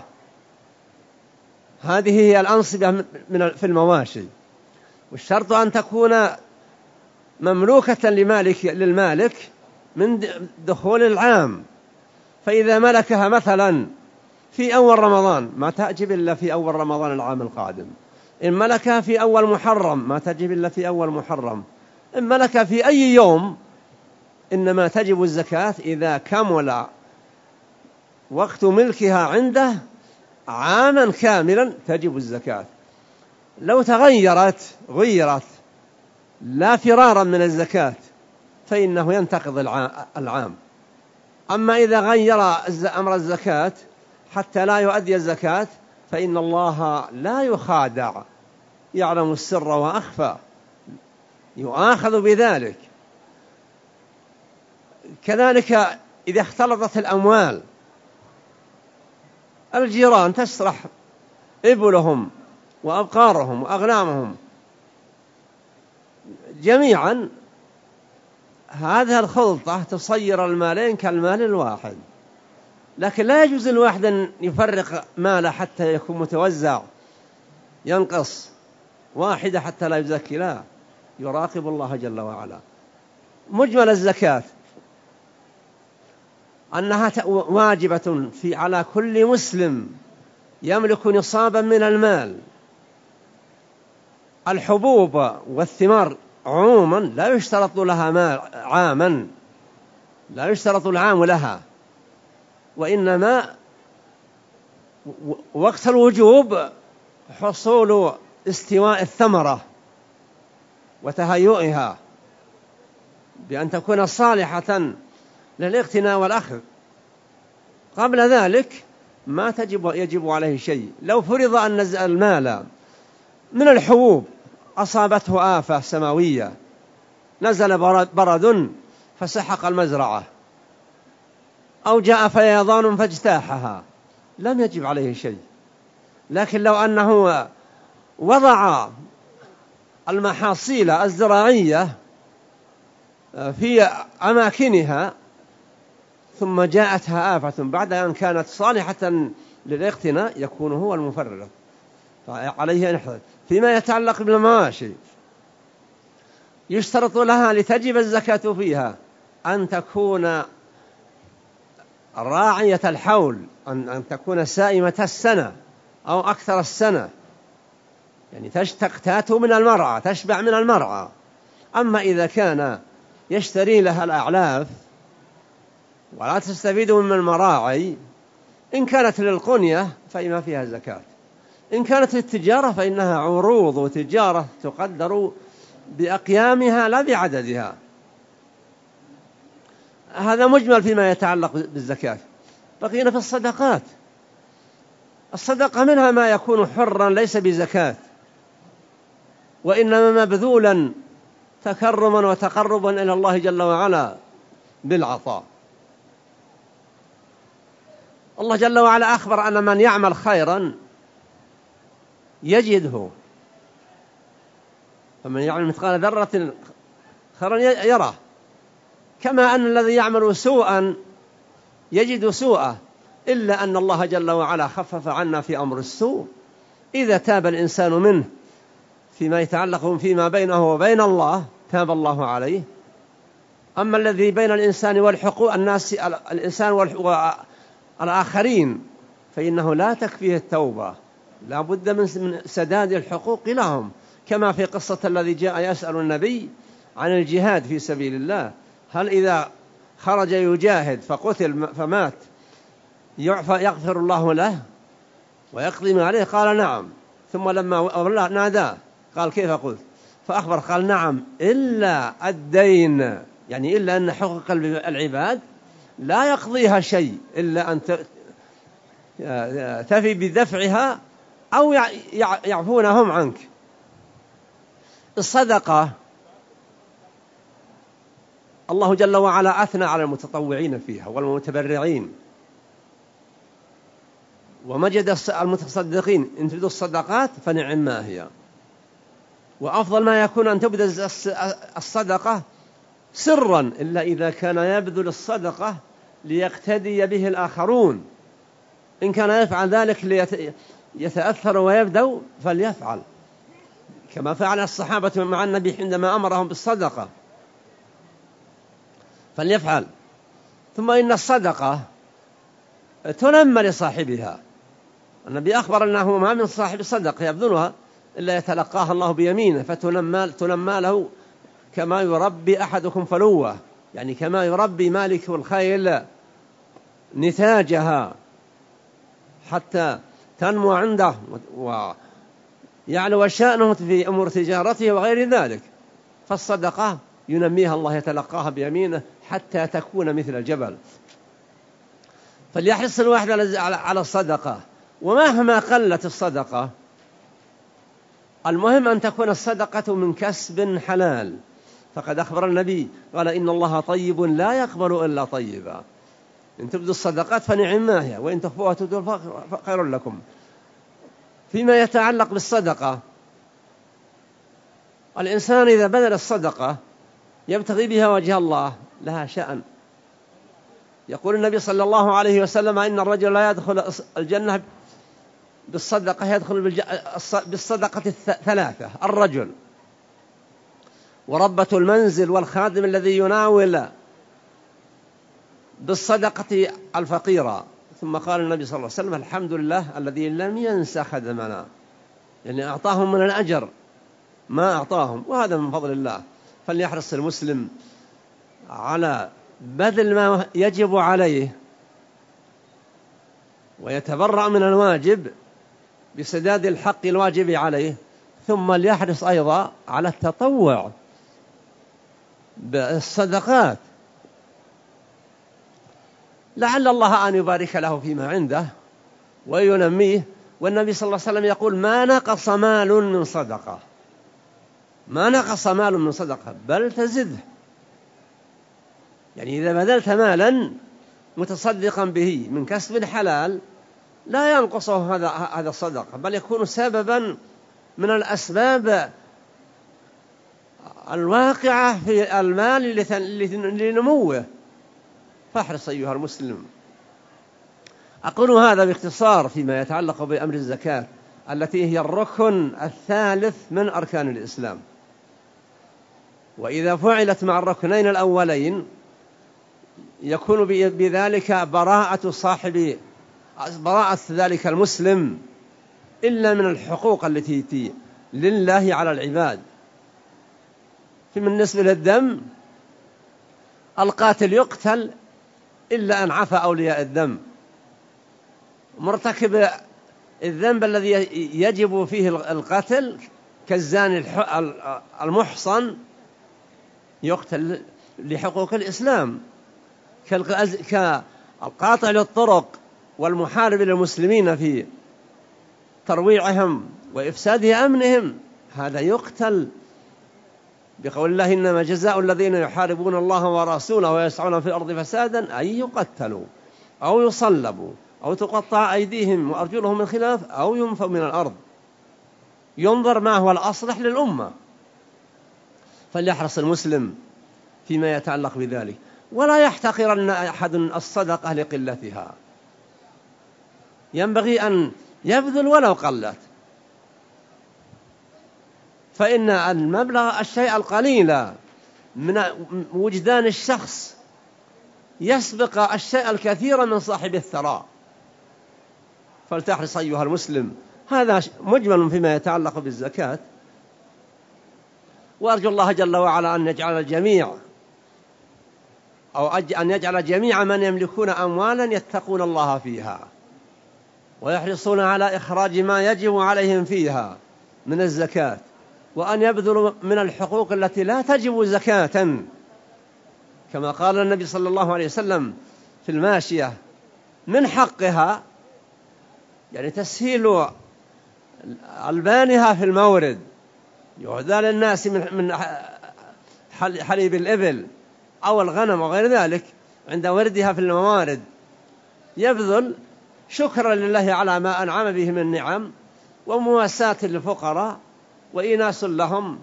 هذه هي الأنصبة في المواشي، والشرط أن تكون مملوكة للمالك من دخول العام. فإذا ملكها مثلا في أول رمضان ما تجب إلا في أول رمضان العام القادم، إن ملكها في أول محرم ما تجب إلا في أول محرم، إن ملكها في أي يوم، إنما تجب الزكاة إذا كمل وقت ملكها عنده عاما كاملا تجب الزكاة. لو غيرت لا فرارا من الزكاة فإنه ينتقض العام. أما إذا غير أمر الزكاة حتى لا يؤدي الزكاة فإن الله لا يخادع، يعلم السر وأخفى، يؤاخذ بذلك. كذلك إذا اختلطت الأموال، الجيران تسرح إبلهم وأبقارهم وأغنامهم جميعا، هذه الخلطة تصير المالين كالمال الواحد. لكن لا يجوز الواحد أن يفرق ماله حتى يكون متوزع، ينقص واحدة حتى لا يزكي، لا، يراقب الله جل وعلا. مجمل الزكاة أنها واجبة على كل مسلم يملك نصابا من المال. الحبوب والثمار عموما لا يشترط لها مال عاما، لا يشترط العام لها، وإنما وقت الوجوب حصول استواء الثمرة وتهيئها بأن تكون صالحة للاقتناء والأخذ. قبل ذلك ما يجب عليه شيء. لو فرض أن المال من الحبوب أصابته آفة سماوية، نزل برد فسحق المزرعة، أو جاء فيضان فاجتاحها، لم يجب عليه شيء. لكن لو أنه وضع المحاصيل الزراعية في أماكنها ثم جاءتها آفة بعد أن كانت صالحة للاقتناء يكون هو المفرط، فعليه أن يحذر. فيما يتعلق بالمواشي يشترط لها لتجب الزكاة فيها أن تكون راعية الحول، أن تكون سائمة السنة أو أكثر السنة، يعني تاتوا من المرعى، تشبع من المرعى. أما إذا كان يشتري لها الأعلاف ولا تستفيد من المراعي، إن كانت للقنية فإما فيها زكاة، إن كانت للتجارة فإنها عروض وتجارة تقدر بأقيامها لا بعددها. هذا مجمل فيما يتعلق بالزكاة. بقينا في الصدقات. الصدقة منها ما يكون حرا ليس بزكاة، وإنما مبذولا تكرما وتقربا إلى الله جل وعلا بالعطاء. الله جل وعلا أخبر أن من يعمل خيرا يجده، فمن يعمل مثقال ذرة خيرا يره، كما أن الذي يعمل سوءا يجد سوءه، إلا أن الله جل وعلا خفف عنا في أمر السوء. إذا تاب الإنسان منه فيما يتعلق فيما بينه وبين الله تاب الله عليه. أما الذي بين الإنسان والحقوق الناس، الإنسان والآخرين، فإنه لا تكفيه التوبة، لا بد من سداد الحقوق لهم، كما في قصة الذي جاء يسأل النبي عن الجهاد في سبيل الله، هل إذا خرج يجاهد فقتل فمات يغفر الله له ويقضي ما عليه؟ قال نعم. ثم لما ناداه قال كيف قلت؟ فأخبر قال نعم إلا الدين، يعني إلا أن حقوق العباد لا يقضيها شيء إلا أن تفي بدفعها أو يعفونهم عنك. الصدقة الله جل وعلا أثنى على المتطوعين فيها والمتبرعين، ومجد المتصدقين. إن تبدوا الصدقات فنعم ما هي، وأفضل ما يكون أن تبدأ الصدقة سرا، إلا إذا كان يبذل الصدقة ليقتدي به الآخرون. إن كان يفعل ذلك ليتأثر ويبدأ فليفعل، كما فعل الصحابة مع النبي عندما أمرهم بالصدقة، فليفعل. ثم إن الصدقة تنمى لصاحبها. النبي أخبر أنه ما من صاحب الصدقة يبذلها إلا يتلقاها الله بيمينه فتنمى له، كما يربي أحدكم فلوة، يعني كما يربي مالك الخيل نتاجها حتى تنمو عنده ويعلو شأنه في أمور تجارته وغير ذلك. فالصدقة ينميها الله، يتلقاها بيمينه حتى تكون مثل الجبل. فليحرص الواحد على الصدقة، ومهما قلت الصدقة المهم أن تكون الصدقة من كسب حلال. فقد أخبر النبي قال إن الله طيب لا يقبل إلا طيبا. إن تبدوا الصدقات فنعم ما هي، وإن تخفوها تؤتوها خير لكم. فيما يتعلق بالصدقة، الإنسان إذا بذل الصدقة يبتغي بها وجه الله لها شأن. يقول النبي صلى الله عليه وسلم إن الرجل لا يدخل الجنة بالصدقة، يدخل بالصدقة الثلاثة: الرجل وربة المنزل والخادم الذي يناول، بالصدقة الفقيرة. ثم قال النبي صلى الله عليه وسلم الحمد لله الذي لم ينس خدمنا، يعني أعطاهم من الأجر ما أعطاهم، وهذا من فضل الله. فليحرص المسلم على بذل ما يجب عليه ويتبرأ من الواجب بسداد الحق الواجب عليه، ثم ليحرص أيضا على التطوع بالصدقات، لعل الله أن يبارك له فيما عنده وينميه. والنبي صلى الله عليه وسلم يقول ما نقص مال من صدقة، ما نقص مال من صدقة بل تزده. يعني إذا بذلت مالا متصدقا به من كسب حلال لا ينقصه هذا الصدقة، بل يكون سببا من الأسباب الواقعة في المال لنموه. فاحرص أيها المسلم. أقول هذا باختصار فيما يتعلق بأمر الزكاة التي هي الركن الثالث من أركان الإسلام، وإذا فعلت مع الركنين الأولين يكون بذلك براءة ذلك المسلم إلا من الحقوق التي لله على العباد. بالنسبة للدم، القاتل يقتل إلا أن عفى أولياء الدم. مرتكب الذنب الذي يجب فيه القتل كالزاني المحصن يقتل لحقوق الإسلام، كالقاطع للطرق والمحارب للمسلمين في ترويعهم وإفساد أمنهم، هذا يقتل بقول الله إنما جزاء الذين يحاربون الله ورسوله ويسعون في الأرض فسادا أن يقتلوا أو يصلبوا أو تقطع أيديهم وأرجلهم من خلاف أو ينفوا من الأرض. ينظر ما هو الأصلح للأمة، فليحرص المسلم فيما يتعلق بذلك، ولا يحتقرن أحد الصدقة لقلتها، ينبغي أن يبذل ولو قلت، فإن المبلغ الشيء القليل من وجدان الشخص يسبق الشيء الكثير من صاحب الثراء. فلتحرص أيها المسلم. هذا مجمل فيما يتعلق بالزكاة، وأرجو الله جل وعلا أن يجعل الجميع أن يجعل جميع من يملكون أموالا يتقون الله فيها ويحرصون على إخراج ما يجب عليهم فيها من الزكاة، وأن يبذلوا من الحقوق التي لا تجب زكاة، كما قال النبي صلى الله عليه وسلم في الماشية من حقها، يعني تسهيل ألبانها في المورد، يهدى للناس من حليب الإبل أو الغنم وغير ذلك عند وردها في الموارد، يبذل شكرا لله على ما أنعم به من النعم، ومواساة للفقراء وإناس لهم،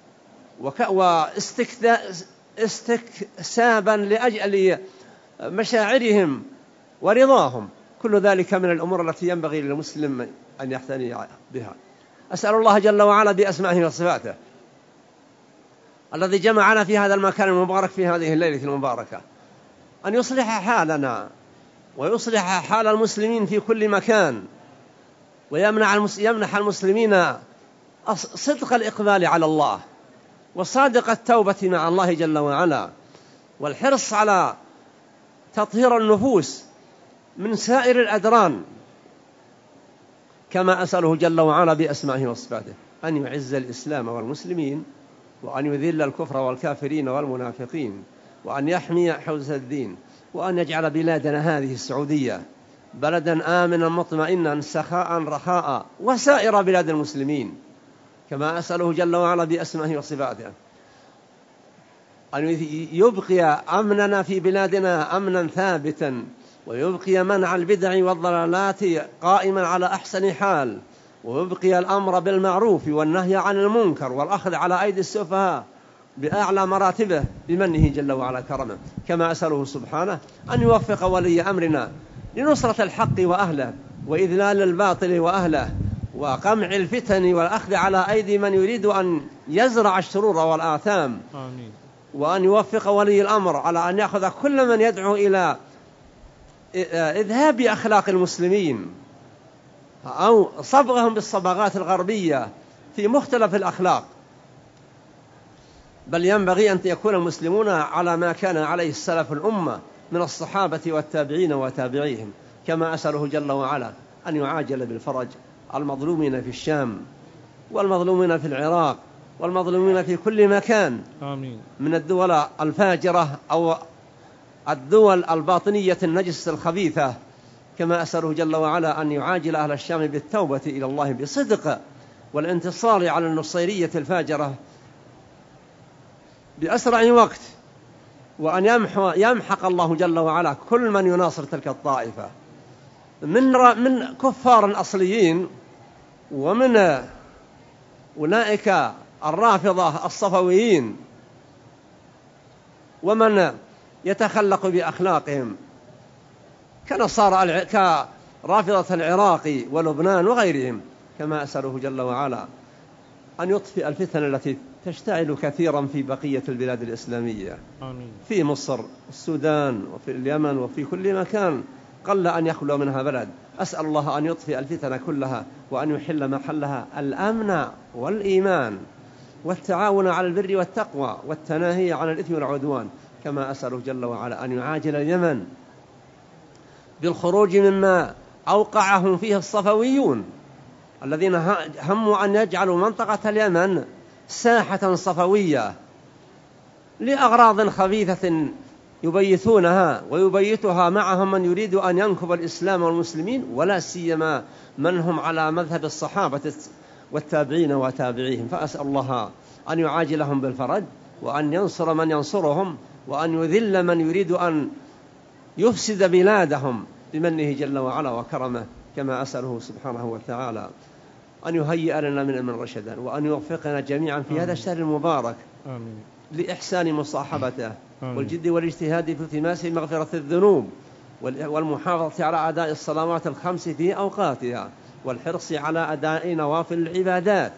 واستكسابا لأجل مشاعرهم ورضاهم. كل ذلك من الأمور التي ينبغي للمسلم أن يعتني بها. أسأل الله جل وعلا بأسمائه وصفاته الذي جمعنا في هذا المكان المبارك في هذه الليلة المباركة أن يصلح حالنا ويصلح حال المسلمين في كل مكان، ويمنح المسلمين صدق الإقبال على الله وصادق التوبة مع الله جل وعلا، والحرص على تطهير النفوس من سائر الأدران، كما أسأله جل وعلا بأسمائه وصفاته أن يعز الإسلام والمسلمين، وأن يذل الكفر والكافرين والمنافقين، وأن يحمي حوزة الدين، وأن يجعل بلادنا هذه السعودية بلدا آمنا مطمئنا سخاء رخاء، وسائر بلاد المسلمين، كما أسأله جل وعلا بأسمائه وصفاته أن يبقي أمننا في بلادنا أمنا ثابتا، ويبقي منع البدع والضلالات قائما على أحسن حال، ويبقي الأمر بالمعروف والنهي عن المنكر والأخذ على أيدي السفهاء بأعلى مراتبه بمنه جل وعلا كرمه، كما أسأله سبحانه أن يوفق ولي أمرنا لنصرة الحق وأهله وإذلال الباطل وأهله وقمع الفتن والأخذ على أيدي من يريد أن يزرع الشرور والآثام. آمين. وأن يوفق ولي الأمر على أن يأخذ كل من يدعو إلى إذهاب أخلاق المسلمين أو صبغهم بالصبغات الغربية في مختلف الأخلاق، بل ينبغي أن يكون المسلمون على ما كان عليه السلف الأمة من الصحابة والتابعين وتابعيهم، كما أسأله جل وعلا أن يعاجل بالفرج المظلومين في الشام والمظلومين في العراق والمظلومين في كل مكان. آمين. من الدول الفاجرة أو الدول الباطنية النجس الخبيثة، كما أسأله جل وعلا أن يعاجل أهل الشام بالتوبة إلى الله بصدق والانتصار على النصيرية الفاجرة بأسرع وقت، وأن يمحق الله جل وعلا كل من يناصر تلك الطائفة من كفار أصليين ومن أولئك الرافضة الصفويين ومن يتخلق بأخلاقهم كنصارى كرافضة العراق ولبنان وغيرهم، كما أسأله جل وعلا أن يطفئ الفتن التي تشتعل كثيرا في بقية البلاد الإسلامية. آمين. في مصر، السودان، وفي اليمن، وفي كل مكان قل أن يخلو منها بلد. أسأل الله أن يطفئ الفتن كلها وأن يحل محلها الأمن والإيمان والتعاون على البر والتقوى والتناهي عن الإثم والعدوان، كما أسأله جل وعلا أن يعاجل اليمن بالخروج مما أوقعهم فيه الصفويون الذين هموا أن يجعلوا منطقة اليمن ساحة صفوية لأغراض خبيثة يبيتونها ويبيتها معهم من يريد أن ينكب الإسلام والمسلمين، ولا سيما من هم على مذهب الصحابة والتابعين وتابعيهم. فأسأل الله أن يعاجلهم بالفرج وأن ينصر من ينصرهم وأن يذل من يريد أن يفسد بلادهم بمنه جل وعلا وكرمه، كما أسأله سبحانه وتعالى أن يهيئ لنا من رشدا وأن يوفقنا جميعا في هذا الشهر المبارك لإحسان مصاحبته والجد والاجتهاد في التماس مغفرة الذنوب والمحافظة على أداء الصلوات الخمس في أوقاتها والحرص على أداء نوافل العبادات،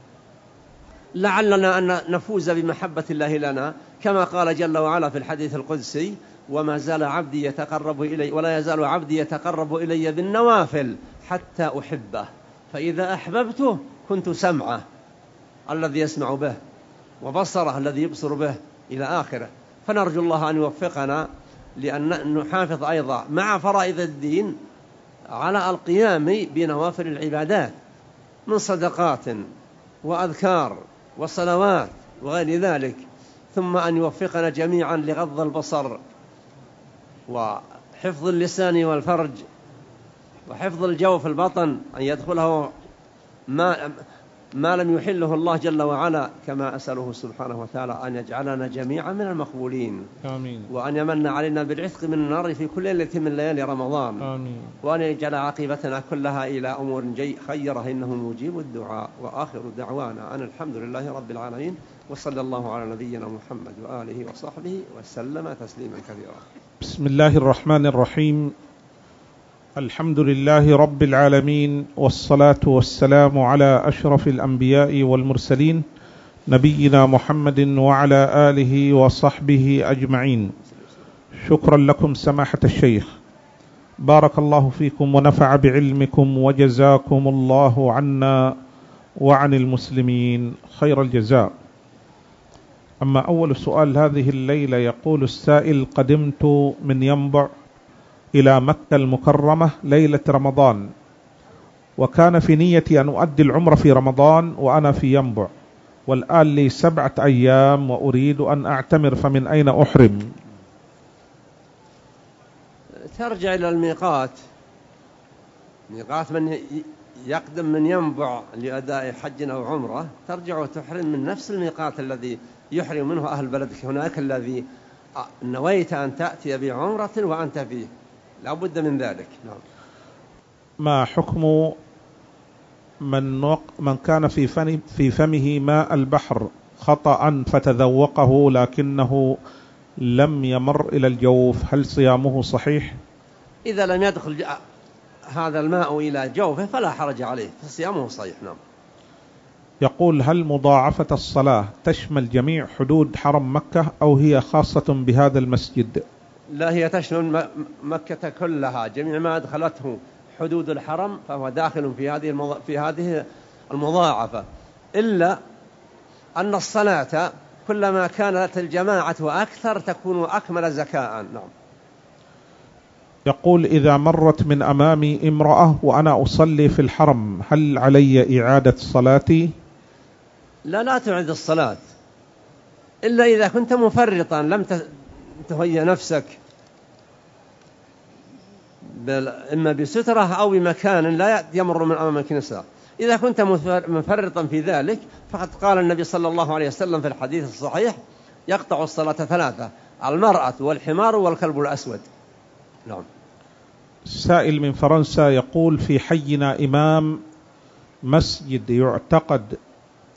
لعلنا أن نفوز بمحبة الله لنا، كما قال جل وعلا في الحديث القدسي: وما زال عبدي يتقرب إلي ولا يزال عبدي يتقرب إلي بالنوافل حتى أحبه، فإذا أحببته كنت سمعه الذي يسمع به وبصره الذي يبصر به إلى آخره. فنرجو الله أن يوفقنا لأن نحافظ أيضا مع فرائض الدين على القيام بنوافل العبادات من صدقات وأذكار وصلوات وغير ذلك، ثم أن يوفقنا جميعا لغض البصر وحفظ اللسان والفرج وحفظ الجوف البطن أن يدخله ما لم يحله الله جل وعلا، كما أسأله سبحانه وتعالى أن يجعلنا جميعا من المقبولين. آمين. وأن يمن علينا بالعتق من النار في كل ليلة من ليالي رمضان. آمين. وأن يجعل عاقبتنا كلها إلى أمور خيرة إنه مجيب الدعاء. وآخر دعوانا أن الحمد لله رب العالمين، وصلى الله على نبينا محمد وآله وصحبه وسلم تسليما كثيرا. بسم الله الرحمن الرحيم. الحمد لله رب العالمين، والصلاة والسلام على أشرف الأنبياء والمرسلين نبينا محمد وعلى آله وصحبه أجمعين. شكرا لكم سماحة الشيخ، بارك الله فيكم ونفع بعلمكم وجزاكم الله عنا وعن المسلمين خير الجزاء. أما أول سؤال هذه الليلة، يقول السائل: قدمت من ينبع إلى مكة المكرمة ليلة رمضان، وكان في نيتي أن أؤدي العمرة في رمضان وأنا في ينبع، والآن لي 7 أيام وأريد أن أعتمر، فمن أين أحرم؟ ترجع إلى الميقات، ميقات من يقدم من ينبع لأداء حج أو عمرة، ترجع وتحرم من نفس الميقات الذي يحرم منه أهل بلدك هناك الذي نويت أن تأتي بعمرة وأنت فيه، لا بد من ذلك. نعم. ما حكم من كان في فمه ماء البحر خطأ فتذوقه لكنه لم يمر إلى الجوف، هل صيامه صحيح؟ إذا لم يدخل هذا الماء إلى جوفه فلا حرج عليه، فصيامه صحيح. نعم. يقول: هل مضاعفة الصلاة تشمل جميع حدود حرم مكة أو هي خاصة بهذا المسجد؟ لا، هي تشمل مكة كلها، جميع ما أدخلته حدود الحرم فهو داخل في هذه المضاعفة، إلا أن الصلاة كلما كانت الجماعة أكثر تكون أكمل زكاء. نعم. يقول: إذا مرت من أمامي امرأة وأنا أصلي في الحرم هل علي إعادة صلاتي؟ لا تعيد الصلاة إلا إذا كنت مفرطا لم تهيئ نفسك إما بسترة أو بمكان لا يمر من أمامك نساء. إذا كنت مفرطا في ذلك فقد قال النبي صلى الله عليه وسلم في الحديث الصحيح: يقطع الصلاة 3: المرأة والحمار والكلب الأسود. نعم. سائل من فرنسا يقول: في حينا إمام مسجد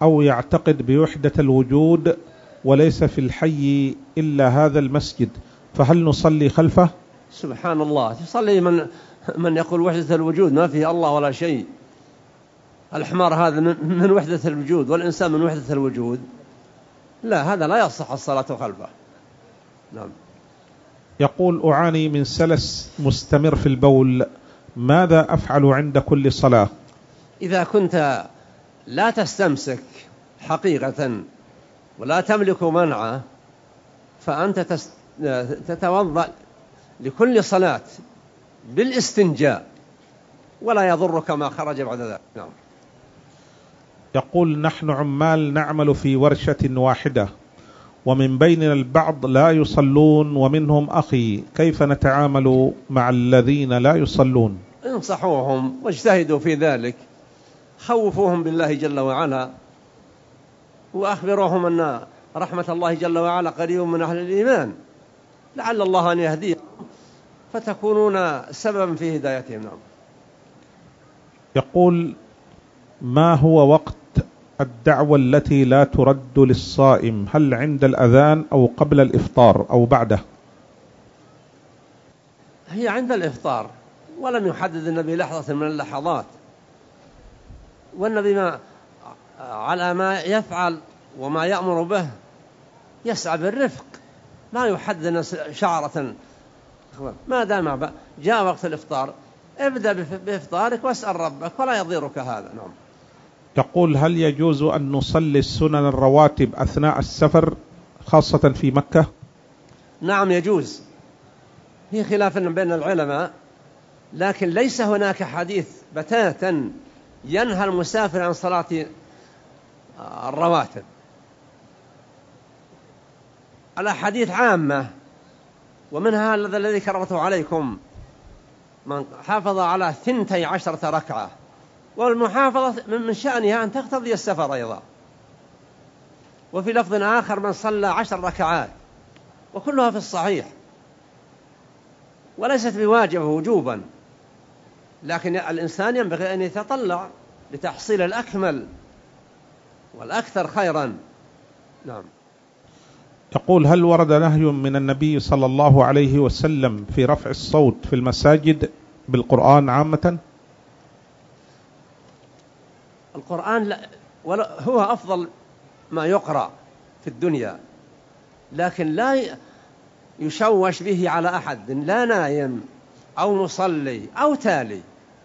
يعتقد بوحدة الوجود وليس في الحي إلا هذا المسجد، فهل نصلي خلفه؟ سبحان الله، تصلي من يقول وحدة الوجود ما فيه الله ولا شيء. الحمار هذا من وحدة الوجود والإنسان من وحدة الوجود، لا، هذا لا يصح الصلاة خلفه. نعم. يقول أعاني من سلس مستمر في البول، ماذا أفعل عند كل صلاة؟ إذا كنت لا تستمسك حقيقة ولا تملك منعه، فأنت تتوضأ لكل صلاة بالاستنجاء ولا يضرك ما خرج بعد ذلك. نعم. يقول نحن عمال نعمل في ورشة واحدة ومن بيننا البعض لا يصلون ومنهم أخي، كيف نتعامل مع الذين لا يصلون؟ انصحوهم واجتهدوا في ذلك، خوفوهم بالله جل وعلا، وأخبروهم أن رحمة الله جل وعلا قريب من أهل الإيمان، لعل الله أن يهديهم فتكونون سببا في هدايتهم. نعم. يقول ما هو وقت الدعوة التي لا ترد للصائم؟ هل عند الأذان أو قبل الإفطار أو بعده؟ هي عند الإفطار، ولم يحدد النبي لحظة من اللحظات، والنبي ما على ما يفعل وما يأمر به يسعى بالرفق، لا يحدد شعرة. ما دام جاء وقت الإفطار ابدأ بإفطارك واسأل ربك ولا يضيرك هذا. نعم. يقول هل يجوز أن نصلي السنن الرواتب أثناء السفر خاصة في مكة؟ نعم يجوز، في خلاف بين العلماء، لكن ليس هناك حديث بتاتا ينهى المسافر عن صلاة الرواتب. الأحاديث عامة، ومنها الذي كررته عليكم: من حافظ على 12 ركعة، والمحافظة من شأنها أن تقتضي السفر أيضا. وفي لفظ آخر: من صلى 10 ركعات، وكلها في الصحيح، وليست بواجبة وجوبا، لكن الإنسان ينبغي أن يتطلع لتحصيل الأكمل والأكثر خيرا. نعم. يقول هل ورد نهي من النبي صلى الله عليه وسلم في رفع الصوت في المساجد بالقرآن عامة؟ القرآن هو أفضل ما يقرأ في الدنيا، لكن لا يشوش به على أحد، لا نايم أو مصلي أو تالي.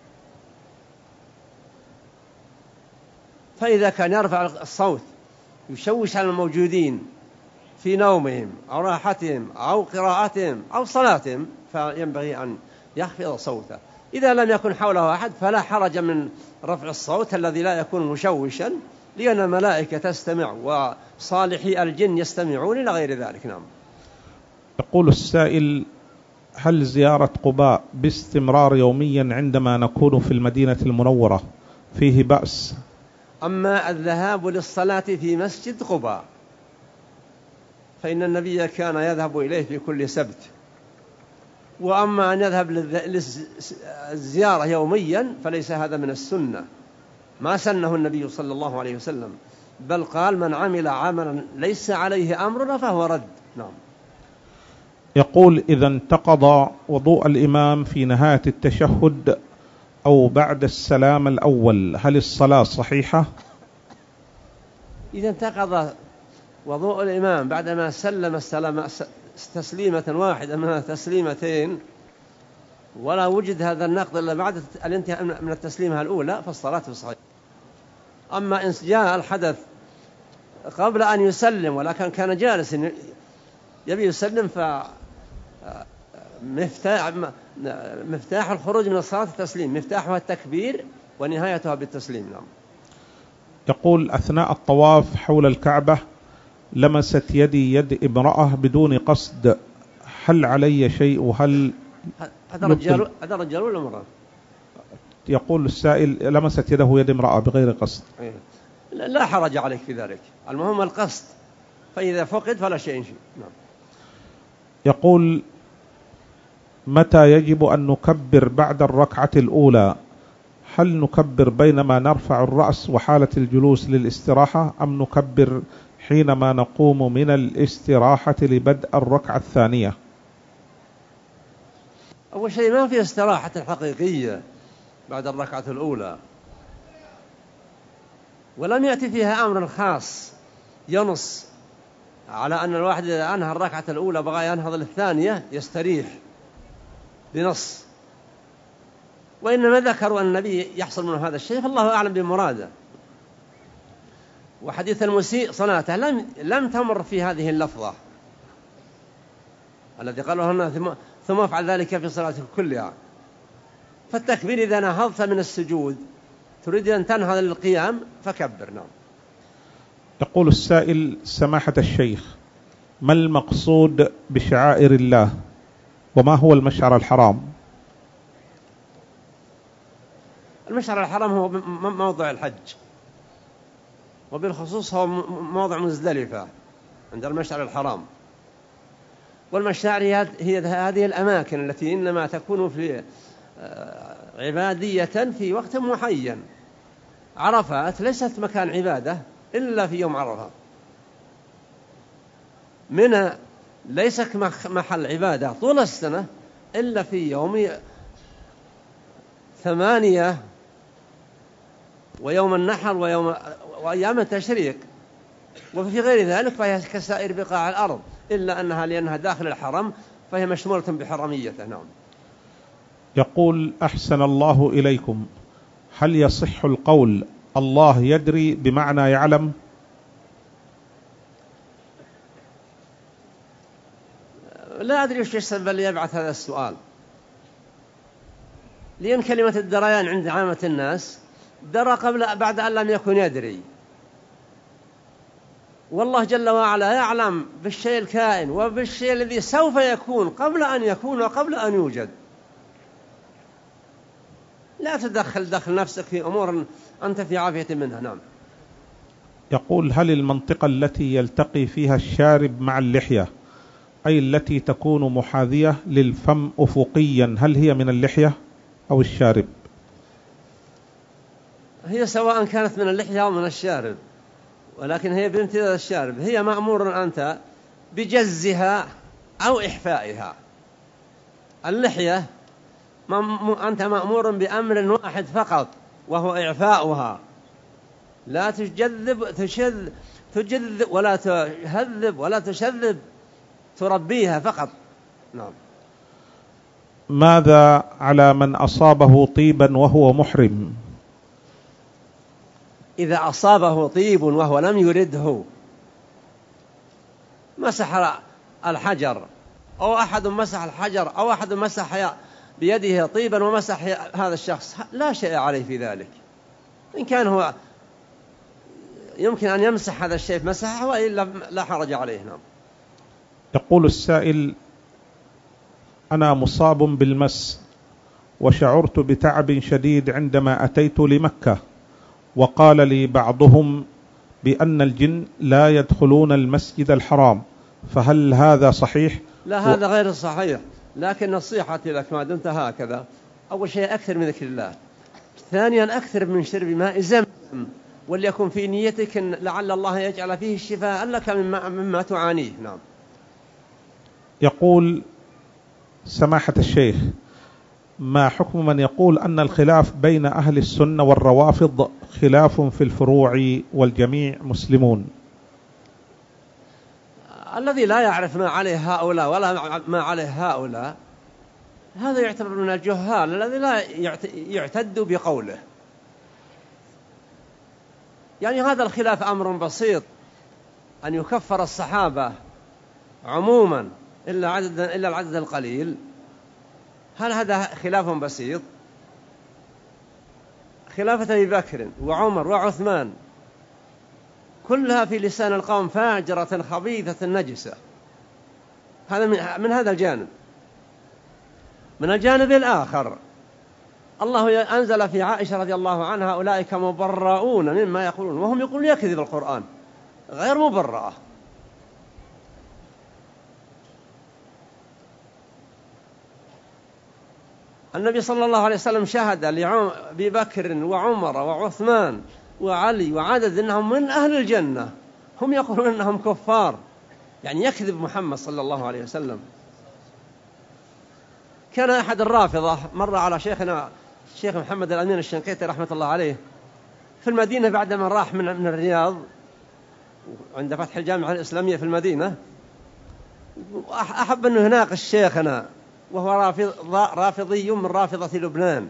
فإذا كان يرفع الصوت يشوش على الموجودين في نومهم أو راحتهم أو قراءتهم أو صلاتهم، فينبغي أن يخفض صوته. إذا لم يكن حوله أحد فلا حرج من رفع الصوت الذي لا يكون مشوشا، لأن الملائكة تستمع وصالحي الجن يستمعون إلى غير ذلك. نعم. يقول السائل هل زيارة قباء باستمرار يوميا عندما نكون في المدينة المنورة فيه بأس؟ أما الذهاب للصلاة في مسجد قباء فإن النبي كان يذهب إليه في كل سبت، وأما أن يذهب للزيارة يوميا فليس هذا من السنة، ما سنه النبي صلى الله عليه وسلم، بل قال: من عمل عملا ليس عليه أمرنا فهو رد. نعم. يقول إذا انتقض وضوء الإمام في نهاية التشهد أو بعد السلام الأول، هل الصلاة صحيحة؟ إذا انتقض وضوء الإمام بعدما سلم تسليمة واحدة من تسليمتين، ولا وجد هذا النقض إلا بعد الانتهاء من التسليمة الأولى، فالصلاة صحيحة. أما إن جاء الحدث قبل أن يسلم ولكن كان جالس يبي يسلم، مفتاح الخروج من الصلاة التسليم، مفتاحها التكبير ونهايتها بالتسليم. نعم. يقول أثناء الطواف حول الكعبة لمست يدي يد امرأة بدون قصد، هل علي شيء؟ وهل هذا رجال ولا امرأة؟ يقول السائل لمست يده يد امرأة بغير قصد. لا حرج عليك في ذلك، المهم القصد، فإذا فقد فلا شيء. نعم. يقول متى يجب أن نكبر بعد الركعة الأولى؟ هل نكبر بينما نرفع الرأس وحالة الجلوس للاستراحة، أم نكبر حينما نقوم من الاستراحة لبدء الركعة الثانية؟ أول شيء ما في استراحة حقيقية بعد الركعة الأولى، ولم يأتي فيها أمر خاص ينص على أن الواحد إذا أنهى الركعة الأولى بغى ينهض للثانية يستريح بنص، وإنما ذكروا أن النبي يحصل منه هذا الشيء، فالله أعلم بمراده. وحديث المسيء صلاته لم تمر في هذه اللفظة الذي قالوا هنا ثم افعل ذلك في صلاتك كلها. فالتكبير إذا نهضت من السجود تريد أن تنهض للقيام فكبر. نعم. يقول السائل: سماحة الشيخ، ما المقصود بشعائر الله، وما هو المشعر الحرام؟ المشعر الحرام هو موضع الحج، وبالخصوص هو موضع مزدلفة عند المشعر الحرام. والمشاعر هي هذه الأماكن التي إنما تكون في عبادية في وقت معين. عرفات ليست مكان عبادة إلا في يوم عرفة. منى ليست محل عبادة طول السنة إلا في يوم 8 ويوم النحر وأيام التشريق. وفي غير ذلك فهي كسائر بقاع الأرض، إلا أنها لأنها داخل الحرم فهي مشمولة بحرميته. نعم. يقول: أحسن الله إليكم، هل يصح القول الله يدري بمعنى يعلم؟ لا أدري وش السبب اللي يبعث هذا السؤال، لأن كلمة الدريان عند عامة الناس درى بعد أن لم يكن يدري، والله جل وعلا يعلم بالشيء الكائن وبالشيء الذي سوف يكون قبل أن يكون وقبل أن يوجد. لا تدخل نفسك في أمور أنت في عافية منها. نعم. يقول: هل المنطقة التي يلتقي فيها الشارب مع اللحية، أي التي تكون محاذية للفم أفقيا، هل هي من اللحية أو الشارب؟ هي سواء كانت من اللحية أو من الشارب، ولكن هي بامتداد الشارب. هي مأمور أنت بجزها أو إحفائها. اللحية أنت مأمور بأمر واحد فقط، وهو إعفاؤها. لا تجذب ولا تهذب ولا تشذب، تربيها فقط. نعم. ماذا على من أصابه طيبا وهو محرم؟ إذا أصابه طيب وهو لم يرده، مسح الحجر أو أحد مسح الحجر أو أحد مسح بيده طيبا ومسح هذا الشخص، لا شيء عليه في ذلك. إن كان هو يمكن أن يمسح هذا الشيء مسحه، وإلا لا حرج عليه. نعم. يقول السائل: أنا مصاب بالمس، وشعرت بتعب شديد عندما أتيت لمكة، وقال لي بعضهم بأن الجن لا يدخلون المسجد الحرام، فهل هذا صحيح؟ لا، هذا غير صحيح، لكن نصيحتي لك ما دمت هكذا: أول شيء أكثر من ذكر الله، ثانيا أكثر من شرب ماء زمزم، وليكن في نيتك إن لعل الله يجعل فيه الشفاء لك مما تعانيه. نعم. يقول: سماحة الشيخ، ما حكم من يقول أن الخلاف بين أهل السنة والروافض خلاف في الفروع والجميع مسلمون؟ الذي لا يعرف ما عليه هؤلاء ولا ما عليه هؤلاء هذا يعتبر من الجهال الذي لا يعتد بقوله. يعني هذا الخلاف أمر بسيط، أن يكفر الصحابة عموما إلا العدد القليل. هل هذا خلاف بسيط؟ خلافة أبي بكر وعمر وعثمان كلها في لسان القوم فاجرة خبيثة نجسة. هذا من هذا الجانب. من الجانب الآخر الله أنزل في عائشة رضي الله عنها: أولئك مبرؤون مما يقولون، وهم يقولون يكذب القرآن، غير مبرأة. النبي صلى الله عليه وسلم شهد لأبي بكر وعمر وعثمان وعلي وعدد إنهم من أهل الجنة، هم يقولون إنهم كفار، يعني يكذب محمد صلى الله عليه وسلم. كان أحد الرافضة مر على شيخنا الشيخ محمد الأمين الشنقيطي رحمة الله عليه في المدينة بعدما راح من الرياض عند فتح الجامعة الإسلامية في المدينة، أحب أنه يناقش شيخنا وهو رافضي من رافضة لبنان،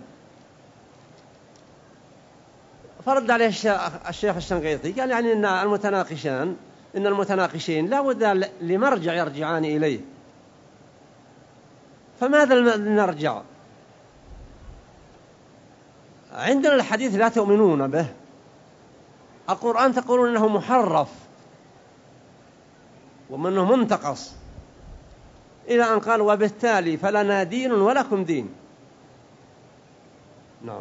فرد عليه الشيخ الشنقيطي قال يعني إن المتناقشين لا بد لمرجع يرجعان إليه، فماذا نرجع؟ عندنا الحديث لا تؤمنون به، القرآن تقولون أنه محرف ومنه منتقص، إلى أن قال وبالتالي فلنا دين ولكم دين. نعم.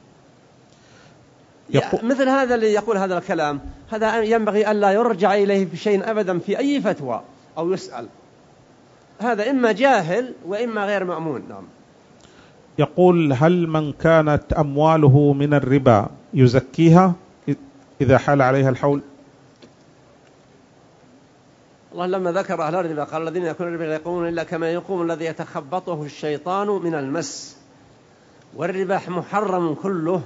مثل هذا اللي يقول هذا الكلام هذا ينبغي ألا يرجع إليه بشيء أبدا في أي فتوى أو يسأل، هذا إما جاهل وإما غير مأمون. نعم. يقول هل من كانت أمواله من الربا يزكيها إذا حال عليها الحول؟ الله لما ذكر أهل الربا قال الذين يأكلون الربا لا يقومون إلا كما يقوم الذي يتخبطه الشيطان من المس، والربا محرم كله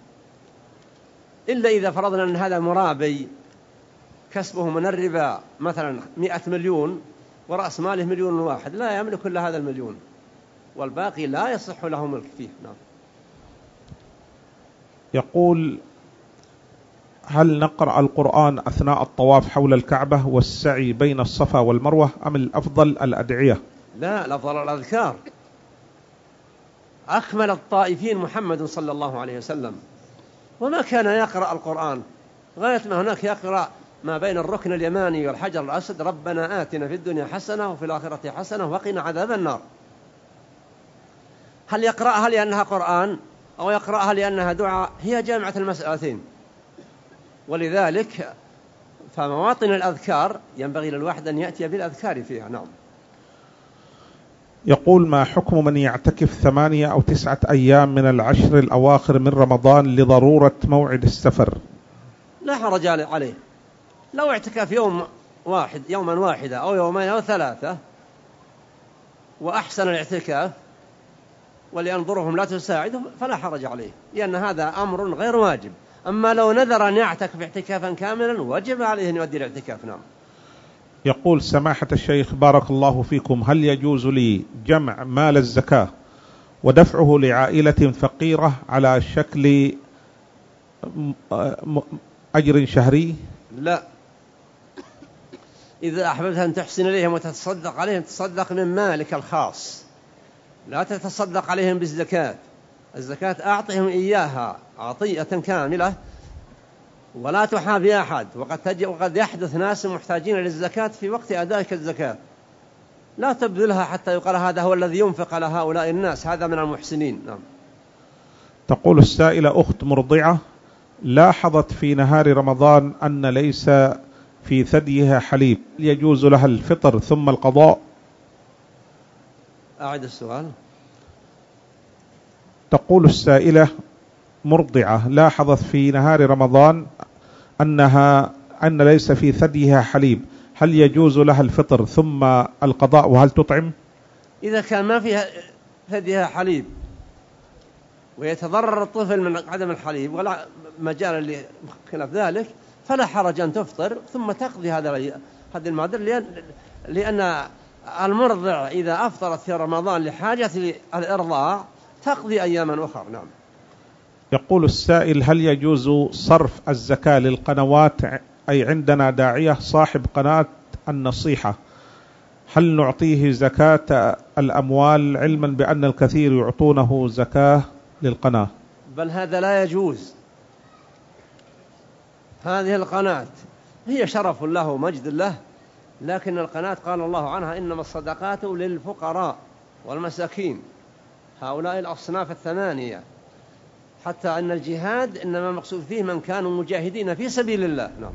إلا إذا فرضنا أن هذا مرابي كسبه من الربا مثلا 100 مليون ورأس ماله 1,000,001 لا يملك إلا هذا 1,000,000 والباقي لا يصح له ملك فيه. نعم. يقول هل نقرأ القرآن أثناء الطواف حول الكعبة والسعي بين الصفا والمروة أم الأفضل الأدعية؟ لا، الأفضل الأذكار. أكمل الطائفين محمد صلى الله عليه وسلم، وما كان يقرأ القرآن غاية ما هناك يقرأ ما بين الركن اليماني والحجر الأسود ربنا آتنا في الدنيا حسنة وفي الآخرة حسنة وقنا عذاب النار. هل يقرأها لأنها قرآن أو يقرأها لأنها دعاء؟ هي جامعة المسألتين، ولذلك فمواطن الأذكار ينبغي للواحد أن يأتي بالأذكار فيها. نعم. يقول ما حكم من يعتكف 8 أو 9 أيام من العشر الأواخر من رمضان لضرورة موعد السفر؟ لا حرج عليه، لو اعتكف يوما واحدا أو يومين أو 3 وأحسن الاعتكاف ولأن ظروفهم لا تساعده فلا حرج عليه، لأن هذا أمر غير واجب. أما لو نذر أن يعتكف اعتكافا كاملا وجب عليه أن يؤدي الاعتكاف. نعم. يقول سماحة الشيخ بارك الله فيكم، هل يجوز لي جمع مال الزكاة ودفعه لعائلة فقيرة على شكل أجر شهري؟ لا، إذا أحببت أن تحسن إليهم وتتصدق عليهم تصدق من مالك الخاص، لا تتصدق عليهم بالزكاة. الزكاة أعطهم إياها عطية كاملة ولا تحابي أحد، وقد يحدث ناس محتاجين للزكاة في وقت أدائك الزكاة، لا تبذلها حتى يقال هذا هو الذي ينفق على هؤلاء الناس، هذا من المحسنين. نعم. تقول السائلة أخت مرضعة لاحظت في نهار رمضان أن ليس في ثديها حليب، يجوز لها الفطر ثم القضاء؟ أعد السؤال. تقول السائلة مرضعة لاحظت في نهار رمضان أن ليس في ثديها حليب، هل يجوز لها الفطر ثم القضاء وهل تطعم؟ إذا كان ما فيها ثديها حليب ويتضرر الطفل من عدم الحليب ولا مجال لخلاف ذلك فلا حرج أن تفطر ثم تقضي هذه المادة، لأن المرضع إذا أفطرت في رمضان لحاجة الإرضاع تقضي أياما أخرى. نعم. يقول السائل هل يجوز صرف الزكاة للقنوات؟ أي عندنا داعية صاحب قناة النصيحة، هل نعطيه زكاة الأموال علما بأن الكثير يعطونه زكاة للقناة؟ بل هذا لا يجوز. هذه القناة هي شرف له ومجد له، لكن القناة قال الله عنها إنما الصدقات للفقراء والمساكين، هؤلاء الأصناف 8، حتى أن الجهاد إنما مقصود فيه من كانوا مجاهدين في سبيل الله. نعم.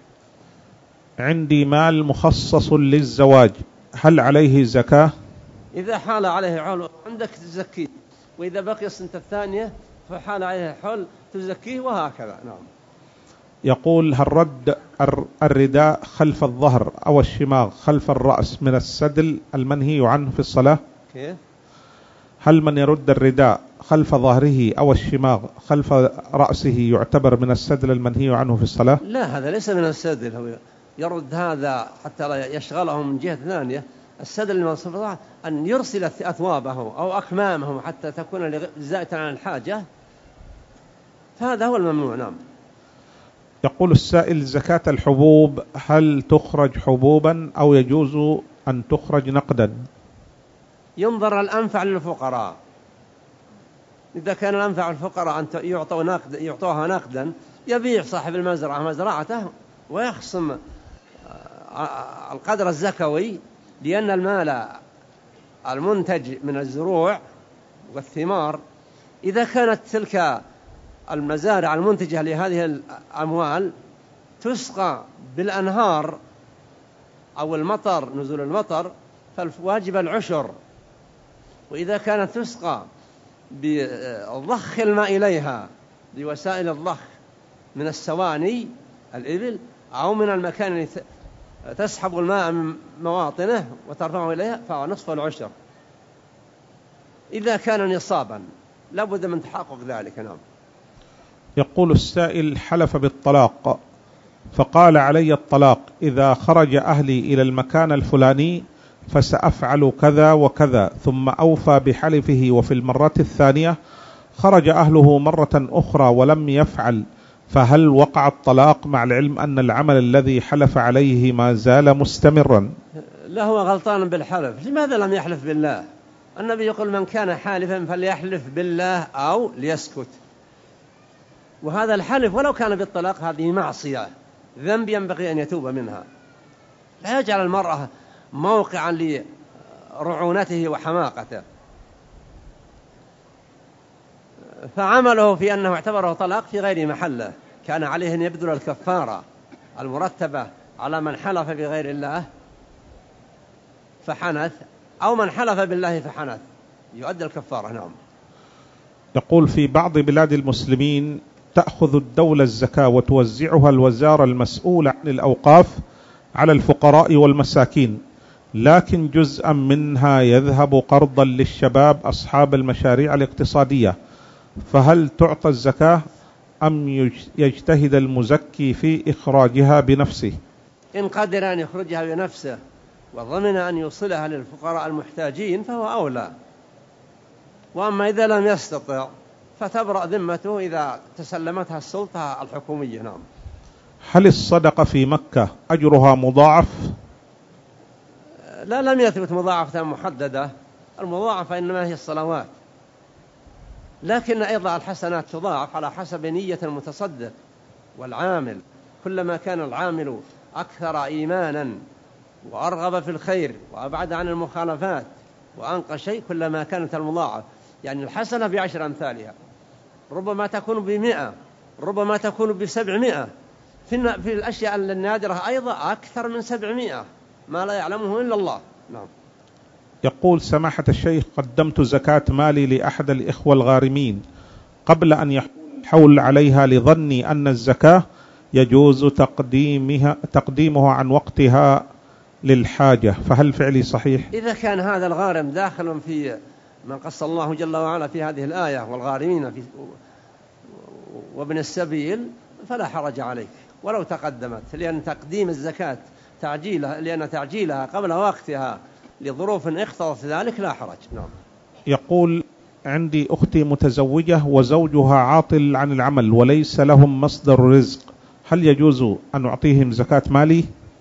عندي مال مخصص للزواج، هل عليه زكاة؟ إذا حال عليه حول عندك تزكيه، وإذا بقي السنة الثانية فحال عليه حول تزكيه، وهكذا. نعم. يقول هل رد الرداء خلف الظهر أو الشماغ خلف الرأس من السدل المنهي عنه في الصلاة؟ كيف؟ هل من يرد الرداء خلف ظهره أو الشماغ خلف رأسه يعتبر من السدل المنهي عنه في الصلاة؟ لا، هذا ليس من السدل. هو يرد هذا حتى لا يشغله من جهة ثانية. السدل من صفته أن يرسل أثوابه أو أكمامه حتى تكون زائدة عن الحاجة، فهذا هو الممنوع. نعم. يقول السائل: زكاة الحبوب هل تخرج حبوبا أو يجوز أن تخرج نقدا؟ ينظر الأنفع للفقراء. إذا كان الأنفع للفقراء أن يعطوها نقدا، يبيع صاحب المزرعة مزرعته ويخصم القدر الزكوي، لأن المال المنتج من الزروع والثمار إذا كانت تلك المزارع المنتجة لهذه الأموال تسقى بالأنهار أو المطر، نزول المطر، فالواجب العشر. وإذا كانت تسقى بضخ الماء إليها بوسائل الضخ من السواني الإبل أو من المكان الذي تسحب الماء من مواطنه وترفعه إليها، فهو نصف العشر إذا كان نصابا، لابد من تحقق ذلك. نعم. يقول السائل: حلف بالطلاق فقال علي الطلاق إذا خرج أهلي إلى المكان الفلاني فسأفعل كذا وكذا، ثم أوفى بحلفه وفي المرة الثانية خرج أهله مرة أخرى ولم يفعل، فهل وقع الطلاق مع العلم أن العمل الذي حلف عليه ما زال مستمرا؟ لا، هو غلطان بالحلف. لماذا لم يحلف بالله؟ النبي يقول: من كان حالفا فليحلف بالله أو ليسكت. وهذا الحلف ولو كان بالطلاق هذه معصية، ذنب ينبغي أن يتوب منها. لا يجعل المرأة موقعا لرعونته وحماقته. فعمله في أنه اعتبره طلاق في غير محله. كان عليه أن يبذل الكفارة المرتبة على من حلف بغير الله فحنث، أو من حلف بالله فحنث، يؤدي الكفارة. نعم. يقول: في بعض بلاد المسلمين تأخذ الدولة الزكاة وتوزعها الوزارة المسؤولة عن الأوقاف على الفقراء والمساكين، لكن جزءا منها يذهب قرضا للشباب أصحاب المشاريع الاقتصادية، فهل تعطى الزكاة أم يجتهد المزكي في إخراجها بنفسه؟ إن قدر أن يخرجها بنفسه وضمن أن يوصلها للفقراء المحتاجين فهو أولى. وأما إذا لم يستطع فتبرأ ذمته إذا تسلمتها السلطة الحكومية. نعم. هل الصدقة في مكة أجرها مضاعف؟ لا، لم يثبت مضاعفة محددة. المضاعفة إنما هي الصلوات، لكن أيضا الحسنات تضاعف على حسب نية المتصدق والعامل. كلما كان العامل أكثر إيمانا وأرغب في الخير وأبعد عن المخالفات وأنقى شيء، كلما كانت المضاعف. يعني الحسنة ب10 أمثالها، ربما تكون ب100، ربما تكون ب700. في الأشياء النادرة أيضا أكثر من 700 ما لا يعلمه إلا الله. نعم. يقول: سماحة الشيخ، قدمت زكاة مالي لأحد الإخوة الغارمين قبل أن يحول عليها لظني أن الزكاة يجوز تقديمها عن وقتها للحاجة، فهل فعلي صحيح؟ إذا كان هذا الغارم داخل في من قص الله جل وعلا في هذه الآية والغارمين وابن السبيل، فلا حرج عليك ولو تقدمت، لأن تقديم الزكاة تعجيلها قبل وقتها لظروف اقتضت ذلك لا حرج. نعم. يقول: عندي أختي متزوجة وزوجها عاطل عن العمل وليس لهم مصدر رزق، هل يجوز أن أعطيهم زكاة مالي؟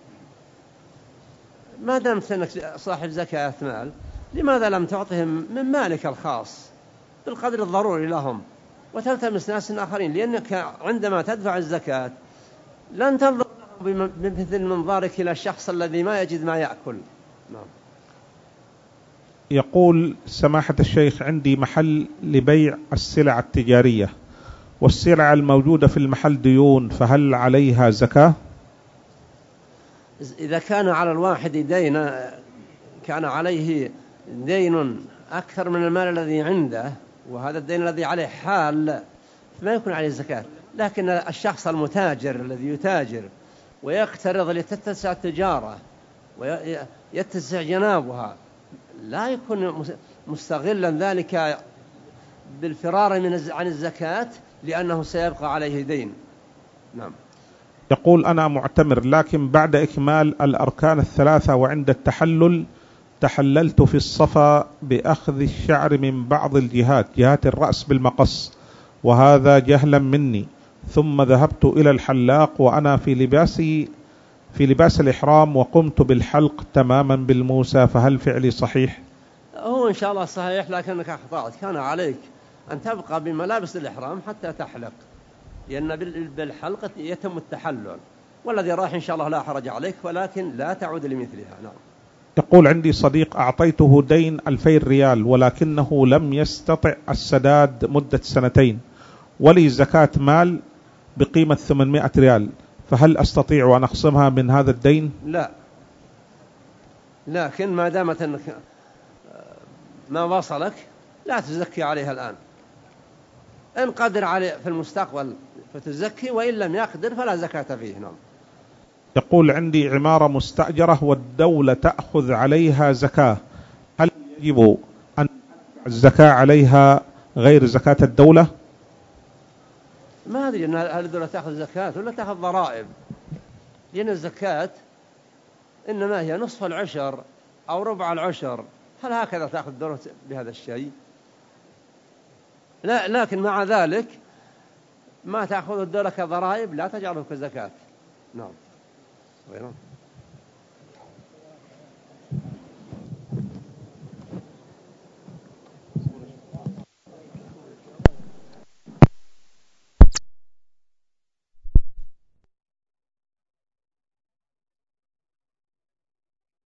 ما دامت أنك صاحب زكاة مال، لماذا لم تعطهم من مالك الخاص بالقدر الضروري لهم وتلتمس ناس آخرين؟ لأنك عندما تدفع الزكاة لن تنظر بمثل منظارك إلى الشخص الذي ما يجد ما يأكل. نعم. يقول: سماحة الشيخ، عندي محل لبيع السلع التجارية والسلع الموجودة في المحل ديون، فهل عليها زكاة؟ إذا كان على الواحد دين، كان عليه دين أكثر من المال الذي عنده، وهذا الدين الذي عليه حال، ما يكون عليه زكاة. لكن الشخص المتاجر الذي يتاجر ويقترض لتتسع التجارة ويتسع جنابها، لا يكون مستغلا ذلك بالفرار عن الزكاة لأنه سيبقى عليه دين. نعم. يقول أنا معتمر لكن بعد إكمال الأركان الثلاثة وعند التحلل تحللت في الصفا بأخذ الشعر من بعض جهات الرأس بالمقص، وهذا جهلا مني، ثم ذهبت إلى الحلاق وأنا في لباس الإحرام وقمت بالحلق تماما بالموسى، فهل فعلي صحيح؟ هو إن شاء الله صحيح، لكنك أخطأت. كان عليك أن تبقى بملابس الإحرام حتى تحلق، لأن بالحلقة يتم التحلل، والذي راح إن شاء الله لا حرج عليك، ولكن لا تعود لمثلها. نعم. يقول عندي صديق أعطيته دين 2000 ريال ولكنه لم يستطع السداد مدة 2 ولي زكاة مال بقيمة 800 ريال، فهل أستطيع أن أخصمها من هذا الدين؟ لا، لكن ما دامت أنك ما وصلك لا تزكي عليها الآن. إن قدر عليه في المستقبل فتزكي، وإن لم يقدر فلا زكاة فيه. نعم. يقول عندي عمارة مستأجرة والدولة تأخذ عليها زكاة، هل يجب أن الزكاة عليها غير زكاة الدولة؟ ما أدري أن هل الدولة تأخذ زكاة ولا تأخذ ضرائب، لأن الزكاة إنما هي نصف العشر أو ربع العشر. هل هكذا تأخذ الدولة بهذا الشيء؟ لا، لكن مع ذلك ما تأخذ الدولة كضرائب لا تجعله كزكاة. نعم.